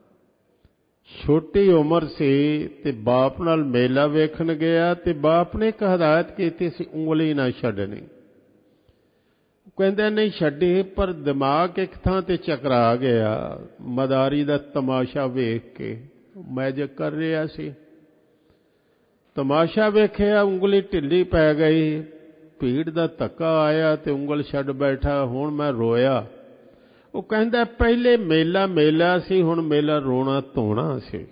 ਛੋਟੀ ਉਮਰ ਸੀ ਤੇ ਬਾਪ ਨਾਲ ਮੇਲਾ ਵੇਖਣ ਗਿਆ, ਤੇ ਬਾਪ ਨੇ ਇੱਕ ਹਦਾਇਤ ਕੀਤੀ ਸੀ, ਉਂਗਲੀ ਨਾ ਛੱਡਣੀ। ਕਹਿੰਦਾ ਨਹੀਂ ਛੱਡੀ, ਪਰ ਦਿਮਾਗ ਇੱਕ ਥਾਂ ਤੇ ਚਕਰਾ ਗਿਆ। ਮਦਾਰੀ ਦਾ ਤਮਾਸ਼ਾ ਵੇਖ ਕੇ ਮੈਜਿਕ ਕਰ ਰਿਹਾ ਸੀ। ਤਮਾਸ਼ਾ ਵੇਖਿਆ, ਉਂਗਲੀ ਢਿੱਲੀ ਪੈ ਗਈ। ਭੀੜ ਦਾ ਧੱਕਾ ਆਇਆ ਤੇ ਉਂਗਲ ਛੱਡ ਬੈਠਾ। ਹੁਣ ਮੈਂ ਰੋਇਆ। ਉਹ ਕਹਿੰਦਾ ਪਹਿਲੇ ਮੇਲਾ ਸੀ, ਹੁਣ ਮੇਲਾ ਰੋਣਾ ਧੋਣਾ ਸੀ।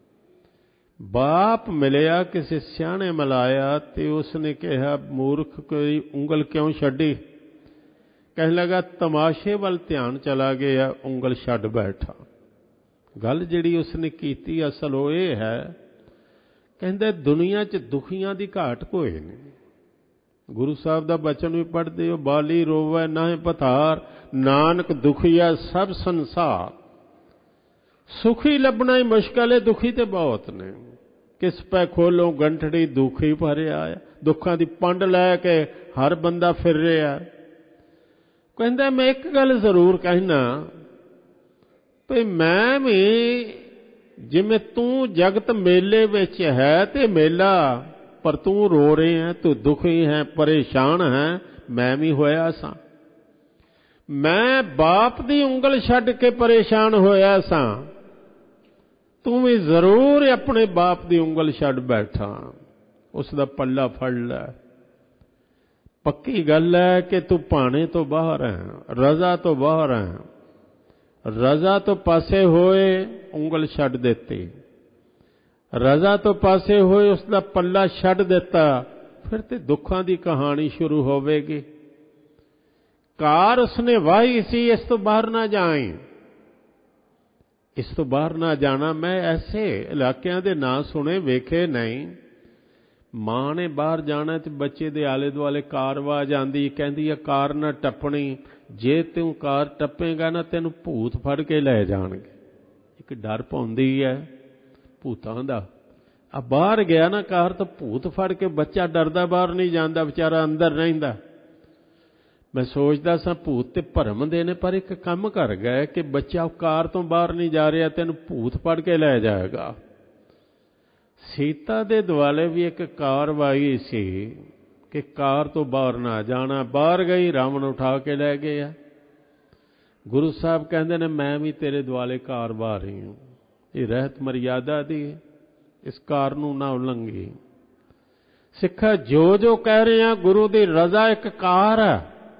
ਬਾਪ ਮਿਲਿਆ, ਕਿਸੇ ਸਿਆਣੇ ਮਿਲਾਇਆ, ਤੇ ਉਸਨੇ ਕਿਹਾ ਮੂਰਖ, ਕੋਈ ਉਂਗਲ ਕਿਉਂ ਛੱਡੀ? ਕਹਿਣ ਲੱਗਾ ਤਮਾਸ਼ੇ ਵੱਲ ਧਿਆਨ ਚਲਾ ਗਿਆ, ਉਂਗਲ ਛੱਡ ਬੈਠਾ। ਗੱਲ ਜਿਹੜੀ ਉਸਨੇ ਕੀਤੀ ਅਸਲ ਉਹ ਇਹ ਹੈ, ਕਹਿੰਦੇ ਦੁਨੀਆ 'ਚ ਦੁਖੀਆਂ ਦੀ ਘਾਟ ਕੋਈ ਨਹੀਂ। ਗੁਰੂ ਸਾਹਿਬ ਦਾ ਬਚਨ ਵੀ ਪੜ੍ਹਦੇ ਹੋ, ਬਾਲੀ ਰੋਵੈ ਨਾਹਿ ਪਥਾਰ, ਨਾਨਕ ਦੁਖੀਆ ਸਭ ਸੰਸਾਰ। ਸੁਖੀ ਲੱਭਣਾ ਹੀ ਮੁਸ਼ਕਲ ਹੈ, ਦੁਖੀ ਤੇ ਬਹੁਤ ਨੇ। ਕਿਸ ਪੈ ਖੋਲੋ ਗੰਠੜੀ, ਦੁਖੀ ਭਰਿਆ ਆ। ਦੁੱਖਾਂ ਦੀ ਪੰਡ ਲੈ ਕੇ ਹਰ ਬੰਦਾ ਫਿਰ ਰਿਹਾ। ਕਹਿੰਦਾ ਮੈਂ ਇੱਕ ਗੱਲ ਜ਼ਰੂਰ ਕਹਿਣਾ, ਭਈ ਮੈਂ ਵੀ ਜਿਵੇਂ ਤੂੰ ਜਗਤ ਮੇਲੇ ਵਿੱਚ ਹੈ ਤੇ ਮੇਲਾ, ਪਰ ਤੂੰ ਰੋ ਰਹੇ ਹੈ, ਤੂੰ ਦੁਖੀ ਹੈ, ਪਰੇਸ਼ਾਨ ਹੈ, ਮੈਂ ਵੀ ਹੋਇਆ ਸਾਂ। ਮੈਂ ਬਾਪ ਦੀ ਉਂਗਲ ਛੱਡ ਕੇ ਪਰੇਸ਼ਾਨ ਹੋਇਆ ਸਾਂ, ਤੂੰ ਵੀ ਜ਼ਰੂਰ ਆਪਣੇ ਬਾਪ ਦੀ ਉਂਗਲ ਛੱਡ ਬੈਠਾ, ਉਸ ਦਾ ਪੱਲਾ ਫੜ ਲੈ। ਪੱਕੀ ਗੱਲ ਹੈ ਕਿ ਤੂੰ ਭਾਣੇ ਤੋਂ ਬਾਹਰ ਹੈ, ਰਜ਼ਾ ਤੋਂ ਬਾਹਰ ਹੈ। ਰਜ਼ਾ ਤੋਂ ਪਾਸੇ ਹੋਏ ਉਂਗਲ ਛੱਡ ਦਿੱਤੀ, ਰਜ਼ਾ ਤੋਂ ਪਾਸੇ ਹੋਏ ਉਸ ਦਾ ਪੱਲਾ ਛੱਡ ਦਿੱਤਾ, ਫਿਰ ਤੇ ਦੁੱਖਾਂ ਦੀ ਕਹਾਣੀ ਸ਼ੁਰੂ ਹੋਵੇਗੀ। ਕਾਰ ਉਸਨੇ ਵਾਹੀ ਸੀ, ਇਸ ਤੋਂ ਬਾਹਰ ਨਾ ਜਾਏ, ਇਸ ਤੋਂ ਬਾਹਰ ਨਾ ਜਾਣਾ। ਮੈਂ ਐਸੇ ਇਲਾਕਿਆਂ ਦੇ ਨਾਂ ਸੁਣੇ ਵੇਖੇ ਨਹੀਂ। ਮਾਂ ਨੇ ਬਾਹਰ ਜਾਣਾ ਤੇ ਬੱਚੇ ਦੇ ਆਲੇ ਦੁਆਲੇ ਕਾਰ ਆਵਾਜ਼ ਆਉਂਦੀ, ਕਹਿੰਦੀ ਆ ਕਾਰ ਨਾ ਟੱਪਣੀ, ਜੇ ਤੂੰ ਕਾਰ ਟੱਪੇਗਾ ਨਾ ਤੈਨੂੰ ਭੂਤ ਫੜ ਕੇ ਲੈ ਜਾਣਗੇ। ਇੱਕ ਡਰ ਪਾਉਂਦੀ ਹੈ ਭੂਤਾਂ ਦਾ। ਆ ਬਾਹਰ ਗਿਆ ਨਾ ਕਾਰ ਤਾਂ ਭੂਤ ਫੜ ਕੇ, ਬੱਚਾ ਡਰਦਾ ਬਾਹਰ ਨਹੀਂ ਜਾਂਦਾ, ਵਿਚਾਰਾ ਅੰਦਰ ਰਹਿੰਦਾ। ਮੈਂ ਸੋਚਦਾ ਸਾਂ ਭੂਤ ਤੇ ਭਰਮ ਦੇ ਨੇ, ਪਰ ਇੱਕ ਕੰਮ ਕਰ ਗਏ ਕਿ ਬੱਚਾ ਕਾਰ ਤੋਂ ਬਾਹਰ ਨਹੀਂ ਜਾ ਰਿਹਾ, ਤੈਨੂੰ ਭੂਤ ਫੜ ਕੇ ਲੈ ਜਾਏਗਾ। ਸੀਤਾ ਦੇ ਦੁਆਲੇ ਵੀ ਇੱਕ ਕਾਰਵਾਈ ਸੀ ਕਿ ਕਾਰ ਤੋਂ ਬਾਹਰ ਨਾ ਜਾਣਾ। ਬਾਹਰ ਗਈ, ਰਾਵਣ ਉਠਾ ਕੇ ਲੈ ਗਿਆ। ਗੁਰੂ ਸਾਹਿਬ ਕਹਿੰਦੇ ਨੇ ਮੈਂ ਵੀ ਤੇਰੇ ਦੁਆਲੇ ਕਾਰ ਵਾਹ ਰਹੀ ਹਾਂ, ਇਹ ਰਹਿਤ ਮਰਿਆਦਾ ਦੀ, ਇਸ ਕਾਰ ਨੂੰ ਨਾ ਉਲੰਘੀ। ਸਿੱਖਾ ਜੋ ਜੋ ਕਹਿ ਰਹੇ ਆ, ਗੁਰੂ ਦੀ ਰਜ਼ਾ ਇੱਕ ਕਾਰ ਹੈ।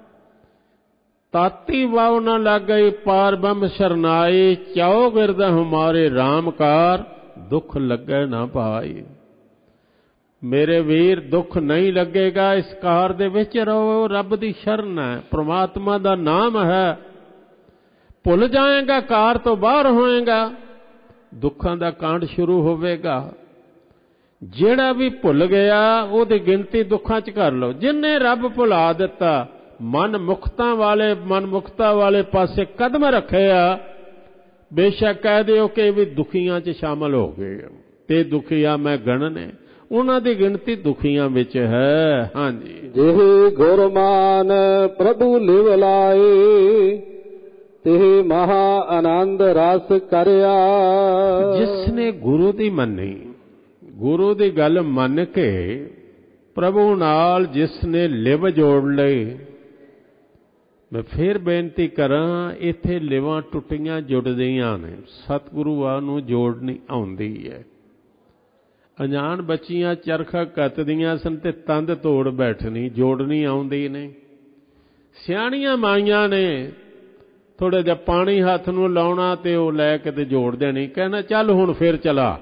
ਤਾਤੀ ਵਾਉ ਨਾ ਲੱਗ ਗਈ ਪਾਰ ਬ੍ਰਹਮ ਸ਼ਰਨਾਈ, ਚਾਉ ਗਿਰਦ ਹਮਾਰੇ ਰਾਮ ਕਾਰ, ਦੁੱਖ ਲੱਗੇ ਨਾ ਭਾਈ। ਮੇਰੇ ਵੀਰ ਦੁੱਖ ਨਹੀਂ ਲੱਗੇਗਾ, ਇਸ ਕਾਰ ਦੇ ਵਿੱਚ ਰਹੋ, ਰੱਬ ਦੀ ਸ਼ਰਨ ਹੈ, ਪ੍ਰਮਾਤਮਾ ਦਾ ਨਾਮ ਹੈ। ਭੁੱਲ ਜਾਏਗਾ, ਕਾਰ ਤੋਂ ਬਾਹਰ ਹੋਏਗਾ, ਦੁੱਖਾਂ ਦਾ ਕਾਂਡ ਸ਼ੁਰੂ ਹੋਵੇਗਾ। ਜਿਹੜਾ ਵੀ ਭੁੱਲ ਗਿਆ ਉਹਦੀ ਗਿਣਤੀ ਦੁੱਖਾਂ 'ਚ ਕਰ ਲਓ। ਜਿੰਨੇ ਰੱਬ ਭੁਲਾ ਦਿੱਤਾ, ਮਨ ਮੁਖਤਾ ਵਾਲੇ ਪਾਸੇ ਕਦਮ ਰੱਖਿਆ, ਬੇਸ਼ੱਕ ਕਹਿ ਦਿਓ ਕਿ ਵੀ ਦੁਖੀਆਂ 'ਚ ਸ਼ਾਮਲ ਹੋ ਗਏ ਤੇ ਦੁਖੀਆ ਮੈਂ ਗਣਨੇ, ਉਹਨਾਂ ਦੀ ਗਿਣਤੀ ਦੁਖੀਆਂ ਵਿੱਚ ਹੈ। ਹਾਂਜੀ, ਜਿਹੇ ਗੁਰਮਾਨ ਪ੍ਰਭੂ ਲਿਵ ਲਾਏ, ਤੇ ਮਹਾ ਆਨੰਦ ਰਸ ਕਰਿਆ। ਜਿਸਨੇ ਗੁਰੂ ਦੀ ਮੰਨੀ, ਗੁਰੂ ਦੀ ਗੱਲ ਮੰਨ ਕੇ ਪ੍ਰਭੂ ਨਾਲ ਜਿਸਨੇ ਲਿਵ ਜੋੜ ਲਈ। ਮੈਂ ਫਿਰ ਬੇਨਤੀ ਕਰਾਂ, ਇੱਥੇ ਲਿਵਾਂ ਟੁੱਟੀਆਂ ਜੁੜਦੀਆਂ ਨੇ, ਸਤਿਗੁਰੂ ਨੂੰ ਜੋੜਨੀ ਆਉਂਦੀ ਹੈ। ਅਣਜਾਣ ਬੱਚੀਆਂ ਚਰਖਾ ਕੱਤਦੀਆਂ ਸਨ ਤੇ ਤੰਦ ਤੋੜ ਬੈਠਣੀ, ਜੋੜਨੀ ਆਉਂਦੀ ਨਹੀਂ। ਸਿਆਣੀਆਂ ਮਾਈਆਂ ਨੇ ਥੋੜਾ ਜਿਹਾ ਪਾਣੀ ਹੱਥ ਨੂੰ ਲਾਉਣਾ ਤੇ ਉਹ ਲੈ ਕੇ ਤੇ ਜੋੜ ਦੇਣੀ, ਕਹਿਣਾ ਚੱਲ ਹੁਣ ਫਿਰ ਚਲਾ।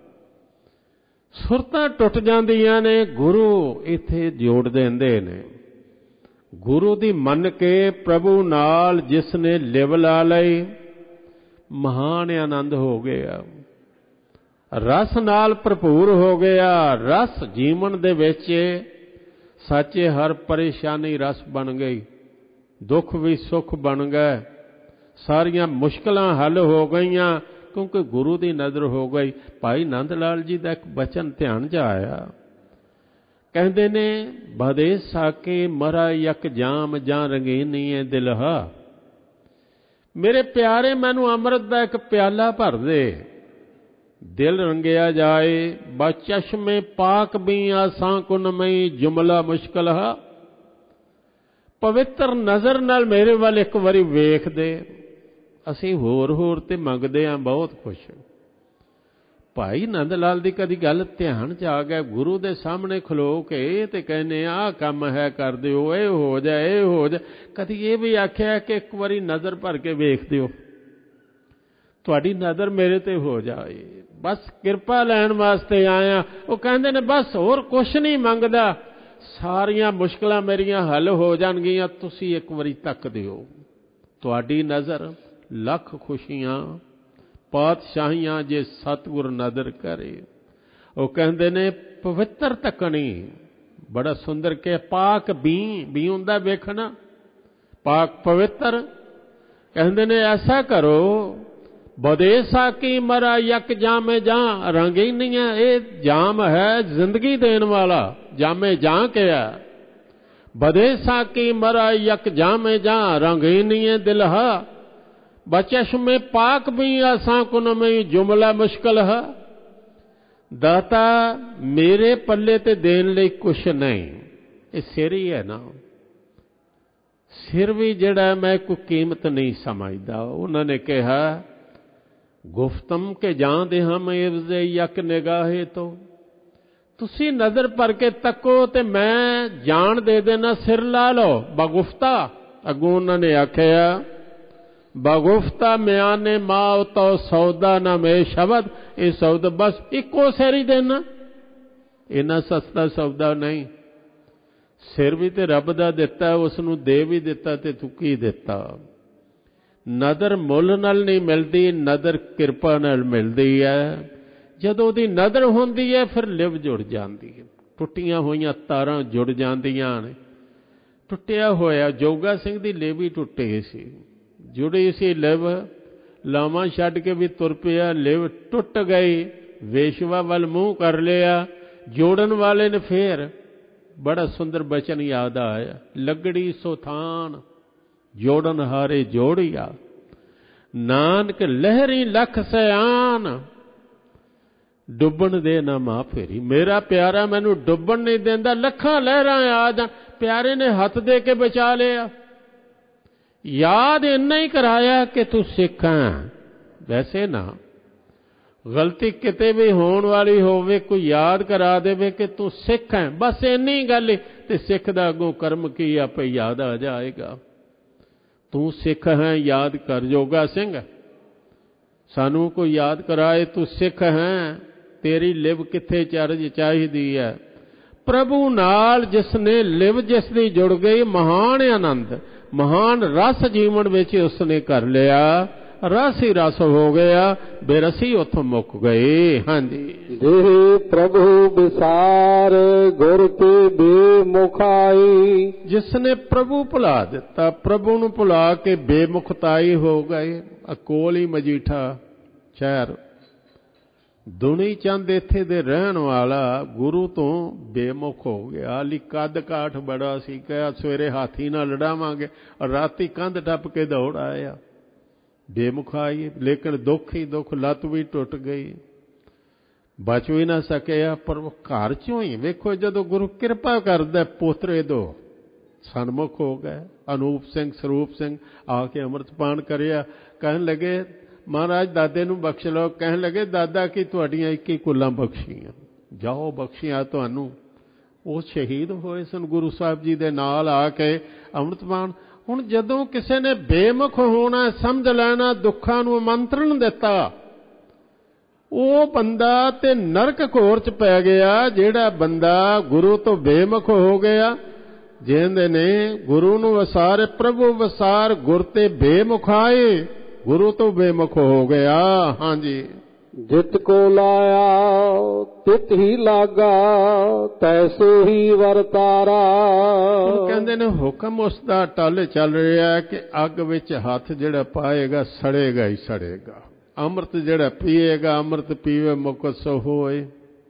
ਸੁਰਤਾਂ ਟੁੱਟ ਜਾਂਦੀਆਂ ਨੇ, ਗੁਰੂ ਇੱਥੇ ਜੋੜ ਦਿੰਦੇ ਨੇ। ਗੁਰੂ ਦੀ ਮੰਨ ਕੇ ਪ੍ਰਭੂ ਨਾਲ ਜਿਸ ਨੇ ਲਿਵ ਲਾ ਲਈ, ਮਹਾਨ ਆਨੰਦ ਹੋ ਗਿਆ, ਰਸ ਨਾਲ ਭਰਪੂਰ ਹੋ ਗਿਆ। ਰਸ ਜੀਵਨ ਦੇ ਵਿੱਚ ਸੱਚੇ, ਹਰ ਪਰੇਸ਼ਾਨੀ ਰਸ ਬਣ ਗਈ, ਦੁੱਖ ਵੀ ਸੁੱਖ ਬਣ ਗਏ, ਸਾਰੀਆਂ ਮੁਸ਼ਕਲਾਂ ਹੱਲ ਹੋ ਗਈਆਂ ਕਿਉਂਕਿ ਗੁਰੂ ਦੀ ਨਜ਼ਰ ਹੋ ਗਈ। ਭਾਈ ਨੰਦ ਲਾਲ ਜੀ ਦਾ ਇੱਕ ਬਚਨ ਧਿਆਨ 'ਚ ਆਇਆ, ਕਹਿੰਦੇ ਨੇ ਬਦੇ ਸਾਕੇ ਮਰਾ ਯਕ ਜਾਮ ਜਾਂ ਰੰਗੀਨੀ ਦਿਲਹਾ। ਮੇਰੇ ਪਿਆਰੇ, ਮੈਨੂੰ ਅੰਮ੍ਰਿਤ ਦਾ ਇੱਕ ਪਿਆਲਾ ਭਰ ਦੇ, ਦਿਲ ਰੰਗਿਆ ਜਾਏ। ਬਚਸ਼ਮੇ ਪਾਕ ਵੀ ਆਸਾਂ ਕੁਨਮਈ ਜੁਮਲਾ ਮੁਸ਼ਕਲ ਹਾ। ਪਵਿੱਤਰ ਨਜ਼ਰ ਨਾਲ ਮੇਰੇ ਵੱਲ ਇੱਕ ਵਾਰੀ ਵੇਖ ਦੇ। ਅਸੀਂ ਹੋਰ ਤੇ ਮੰਗਦੇ ਹਾਂ ਬਹੁਤ ਕੁਛ। ਭਾਈ ਨੰਦ ਲਾਲ ਦੀ ਕਦੀ ਗੱਲ ਧਿਆਨ 'ਚ ਆ ਗਿਆ, ਗੁਰੂ ਦੇ ਸਾਹਮਣੇ ਖਲੋ ਕੇ ਤੇ ਕਹਿੰਦੇ ਆਹ ਕੰਮ ਹੈ ਕਰ ਦਿਓ, ਇਹ ਹੋ ਜਾਏ, ਇਹ ਹੋ ਜਾਏ। ਕਦੀ ਇਹ ਵੀ ਆਖਿਆ ਕਿ ਇੱਕ ਵਾਰੀ ਨਜ਼ਰ ਭਰ ਕੇ ਵੇਖ ਦਿਓ, ਤੁਹਾਡੀ ਨਜ਼ਰ ਮੇਰੇ ਤੇ ਹੋ ਜਾਏ, ਬਸ ਕਿਰਪਾ ਲੈਣ ਵਾਸਤੇ ਆਇਆ। ਉਹ ਕਹਿੰਦੇ ਨੇ ਬਸ ਹੋਰ ਕੁਛ ਨਹੀਂ ਮੰਗਦਾ, ਸਾਰੀਆਂ ਮੁਸ਼ਕਲਾਂ ਮੇਰੀਆਂ ਹੱਲ ਹੋ ਜਾਣਗੀਆਂ, ਤੁਸੀਂ ਇੱਕ ਵਾਰੀ ਤੱਕ ਦਿਓ, ਤੁਹਾਡੀ ਨਜ਼ਰ ਲੱਖ ਖੁਸ਼ੀਆਂ ਪਾਤਸ਼ਾਹੀਆਂ ਜੇ ਸਤਿਗੁਰ ਨਦਰ ਕਰੇ। ਉਹ ਕਹਿੰਦੇ ਨੇ ਪਵਿੱਤਰ ਤੱਕਣੀ, ਬੜਾ ਸੁੰਦਰ ਕਿ ਪਾਕ ਵੀ ਹੁੰਦਾ ਵੇਖਣਾ, ਪਾਕ ਪਵਿੱਤਰ। ਕਹਿੰਦੇ ਨੇ ਐਸਾ ਕਰੋ, ਬਦੇਸਾ ਕੀ ਮਰਾ ਯਕ ਜਾਮੇ ਜਾਂ ਰੰਗੀ ਨਹੀਂ ਹੈ। ਇਹ ਜਾਮ ਹੈ ਜ਼ਿੰਦਗੀ ਦੇਣ ਵਾਲਾ, ਜਾਮੇ ਜਾਂ ਕਿਹਾ। ਬਦੇਸਾ ਕੀ ਮਰਾ ਯਕ ਜਾਮੇ ਜਾਂ ਰੰਗੀ ਨਹੀਂ ਹੈ ਦਿਲਹਾ। ਬਚਸ਼ਮੇ ਪਾਕ ਵੀ ਆਸਾਂ ਕੁਨਮਈ ਜੁਮਲਾ ਮੁਸ਼ਕਲ ਹੈ। ਦਾਤਾ ਮੇਰੇ ਪੱਲੇ ਤੇ ਦੇਣ ਲਈ ਕੁਛ ਨਹੀਂ, ਇਹ ਸਿਰ ਹੀ ਹੈ ਨਾ, ਸਿਰ ਵੀ ਜਿਹੜਾ ਮੈਂ ਕੋਈ ਕੀਮਤ ਨਹੀਂ ਸਮਝਦਾ। ਉਹਨਾਂ ਨੇ ਕਿਹਾ ਗੁਫਤਮ ਕੇ ਜਾਂਦੇ ਹਮ ਇਵਜ਼ੇ ਯਕ ਨਿਗਾਹੇ ਤੋਂ, ਤੁਸੀਂ ਨਜ਼ਰ ਭਰ ਕੇ ਤੱਕੋ ਤੇ ਮੈਂ ਜਾਨ ਦੇ ਦੇਣਾ, ਸਿਰ ਲਾ ਲਓ। ਬਗੁਫਤਾ ਅੱਗੋਂ ਉਹਨਾਂ ਨੇ ਆਖਿਆ, ਬਗੁਫਤਾ ਮਿਆਨੇ ਮਾਉ ਤੋ ਸੌਦਾ ਨਾ ਮੇ ਸ਼ਬਦ। ਇਹ ਸ਼ਬਦ ਬਸ ਇੱਕੋ ਸਿਰ ਹੀ ਦੇਣਾ, ਇੰਨਾ ਸਸਤਾ ਸੌਦਾ ਨਹੀਂ। ਸਿਰ ਵੀ ਤੇ ਰੱਬ ਦਾ ਦਿੱਤਾ, ਉਸ ਨੂੰ ਦੇ ਵੀ ਦਿੱਤਾ ਤੇ ਤੂੰ ਕੀ ਦਿੱਤਾ। ਨਦਰ ਮੁੱਲ ਨਾਲ ਨਹੀਂ ਮਿਲਦੀ, ਨਦਰ ਕਿਰਪਾ ਨਾਲ ਮਿਲਦੀ ਹੈ। ਜਦੋਂ ਉਹਦੀ ਨਦਰ ਹੁੰਦੀ ਹੈ ਫਿਰ ਲਿਵ ਜੁੜ ਜਾਂਦੀ ਹੈ, ਟੁੱਟੀਆਂ ਹੋਈਆਂ ਤਾਰਾਂ ਜੁੜ ਜਾਂਦੀਆਂ ਨੇ। ਟੁੱਟਿਆ ਹੋਇਆ ਜੋਗਾ ਸਿੰਘ ਦੀ ਲਿਵ ਹੀ ਟੁੱਟੀ ਸੀ, ਜੁੜੀ ਸੀ ਲਿਵ, ਲਾਵਾਂ ਛੱਡ ਕੇ ਵੀ ਤੁਰ ਪਿਆ, ਲਿਵ ਟੁੱਟ ਗਈ, ਵੇਸ਼ਵਾ ਵੱਲ ਮੂੰਹ ਕਰ ਲਿਆ। ਜੋੜਨ ਵਾਲੇ ਨੇ ਫੇਰ ਬੜਾ ਸੁੰਦਰ ਬਚਨ ਯਾਦ ਆਇਆ, ਲੱਗੜੀ ਸੋ ਥਾਨ ਜੋੜਨ ਹਾਰੇ ਜੋੜਿਆ, ਨਾਨਕ ਲਹਿਰੀ ਲੱਖ ਸਿਆਨ ਡੁੱਬਣ ਦੇ ਨਾ ਮਾਂ ਫੇਰੀ। ਮੇਰਾ ਪਿਆਰਾ ਮੈਨੂੰ ਡੁੱਬਣ ਨਹੀਂ ਦਿੰਦਾ, ਲੱਖਾਂ ਲਹਿਰਾਂ ਆ ਜਾਣ, ਪਿਆਰੇ ਨੇ ਹੱਥ ਦੇ ਕੇ ਬਚਾ ਲਿਆ। ਯਾਦ ਇੰਨਾ ਹੀ ਕਰਾਇਆ ਕਿ ਤੂੰ ਸਿੱਖ ਹੈ। ਵੈਸੇ ਨਾ ਗਲਤੀ ਕਿਤੇ ਵੀ ਹੋਣ ਵਾਲੀ ਹੋਵੇ, ਕੋਈ ਯਾਦ ਕਰਾ ਦੇਵੇ ਕਿ ਤੂੰ ਸਿੱਖ ਹੈ, ਬਸ ਇੰਨੀ ਗੱਲ, ਤੇ ਸਿੱਖ ਦਾ ਅੱਗੋਂ ਕਰਮ ਕੀ ਆਪੇ ਯਾਦ ਆ ਜਾਏਗਾ। ਤੂੰ ਸਿੱਖ ਹੈ, ਯਾਦ ਕਰ। ਜੋਗਾ ਸਿੰਘ ਸਾਨੂੰ ਕੋਈ ਯਾਦ ਕਰਾਏ ਤੂੰ ਸਿੱਖ ਹੈ, ਤੇਰੀ ਲਿਵ ਕਿੱਥੇ ਚਰਜ ਚਾਹੀਦੀ ਹੈ। ਪ੍ਰਭੂ ਨਾਲ ਜਿਸ ਨੇ ਲਿਵ ਜਿਸ ਦੀ ਜੁੜ ਗਈ, ਮਹਾਨ ਆਨੰਦ, ਮਹਾਨ ਰਸ ਜੀਵਨ ਵਿੱਚ ਉਸਨੇ ਕਰ ਲਿਆ। ਰਸ ਹੀ ਰਸ ਹੋ ਗਿਆ, ਬੇਰਸੀ ਉੱਥੋਂ ਮੁੱਕ ਗਈ। ਹਾਂਜੀ, ਜੇ ਪ੍ਰਭੂ ਵਿਸਾਰ ਗੁਰ ਤੇ ਬੇਮੁਖਾਈ। ਜਿਸ ਨੇ ਪ੍ਰਭੂ ਭੁਲਾ ਦਿੱਤਾ, ਪ੍ਰਭੂ ਨੂੰ ਭੁਲਾ ਕੇ ਬੇਮੁਖਤਾਈ ਹੋ ਗਏ। ਕੋਲ ਹੀ ਮਜੀਠਾ ਸ਼ਹਿਰ, ਦੁਨੀ ਚੰਦ ਇੱਥੇ ਦੇ ਰਹਿਣ ਵਾਲਾ ਗੁਰੂ ਤੋਂ ਬੇਮੁਖ ਹੋ ਗਿਆ। ਹਾਲੀ ਕੱਦ ਕਾਠ ਬੜਾ ਸੀ, ਕਿਹਾ ਸਵੇਰੇ ਹਾਥੀ ਨਾਲ ਲੜਾਵਾਂਗੇ, ਰਾਤੀ ਕੰਧ ਟੱਪ ਕੇ ਦੌੜ ਆਇਆ। ਬੇਮੁਖ ਆਈ, ਲੇਕਿਨ ਦੁੱਖ ਹੀ ਦੁੱਖ, ਲੱਤ ਵੀ ਟੁੱਟ ਗਈ, ਬਚ ਵੀ ਨਾ ਸਕਿਆ। ਪਰ ਉਹ ਘਰ ਚੋਂ ਹੀ ਵੇਖੋ, ਜਦੋਂ ਗੁਰੂ ਕਿਰਪਾ ਕਰਦਾ, ਪੋਤਰੇ ਦੋ ਸਨਮੁਖ ਹੋ ਗਏ। ਅਨੂਪ ਸਿੰਘ, ਸਰੂਪ ਸਿੰਘ ਆ ਕੇ ਅੰਮ੍ਰਿਤਪਾਨ ਕਰਿਆ। ਕਹਿਣ ਲੱਗੇ ਮਹਾਰਾਜ ਦਾਦੇ ਨੂੰ ਬਖਸ਼ ਲਓ। ਕਹਿਣ ਲੱਗੇ ਦਾਦਾ ਕੀ ਤੁਹਾਡੀਆਂ 21 ਕੁੱਲਾਂ ਬਖਸ਼ੀਆਂ, ਜਾਓ ਬਖਸ਼ੀਆਂ ਤੁਹਾਨੂੰ। ਉਹ ਸ਼ਹੀਦ ਹੋਏ ਸਨ ਗੁਰੂ ਸਾਹਿਬ ਜੀ ਦੇ ਨਾਲ ਆ ਕੇ ਅੰਮ੍ਰਿਤਪਾਨ। ਹੁਣ ਜਦੋਂ ਕਿਸੇ ਨੇ ਬੇਮੁਖ ਹੋਣਾ ਸਮਝ ਲੈਣਾ, ਦੁੱਖਾਂ ਨੂੰ ਆਮੰਤਰਣ ਦਿੱਤਾ, ਉਹ ਬੰਦਾ ਤੇ ਨਰਕ ਘੋਰ ਚ ਪੈ ਗਿਆ। ਜਿਹੜਾ ਬੰਦਾ ਗੁਰੂ ਤੋਂ ਬੇਮੁਖ ਹੋ ਗਿਆ, ਜਿਹਦੇ ਨੇ ਗੁਰੂ ਨੂੰ ਵਸਾਰ, ਪ੍ਰਭੂ ਵਸਾਰ ਗੁਰ ਤੇ ਬੇਮੁਖ ਆਏ, ਗੁਰੂ ਤੋਂ ਬੇਮੁਖ ਹੋ ਗਿਆ। ਹਾਂਜੀ, ਜਿਤ ਕੋ ਲਾਇਆ ਤਿਤ ਹੀ ਲਾਗਾ, ਤੈਸੇ ਹੀ ਵਰਤਾਰਾ। ਕਹਿੰਦੇ ਨੇ ਹੁਕਮ ਉਸ ਦਾ ਟਲ ਚੱਲ ਰਿਹਾ ਕਿ ਅੱਗ ਵਿੱਚ ਹੱਥ ਜਿਹੜਾ ਪਾਏਗਾ ਸੜੇਗਾ ਹੀ ਸੜੇਗਾ। ਅੰਮ੍ਰਿਤ ਜਿਹੜਾ ਪੀਏਗਾ, ਅੰਮ੍ਰਿਤ ਪੀਵੇ ਮੁਕਤ ਸੋ ਹੋਏ।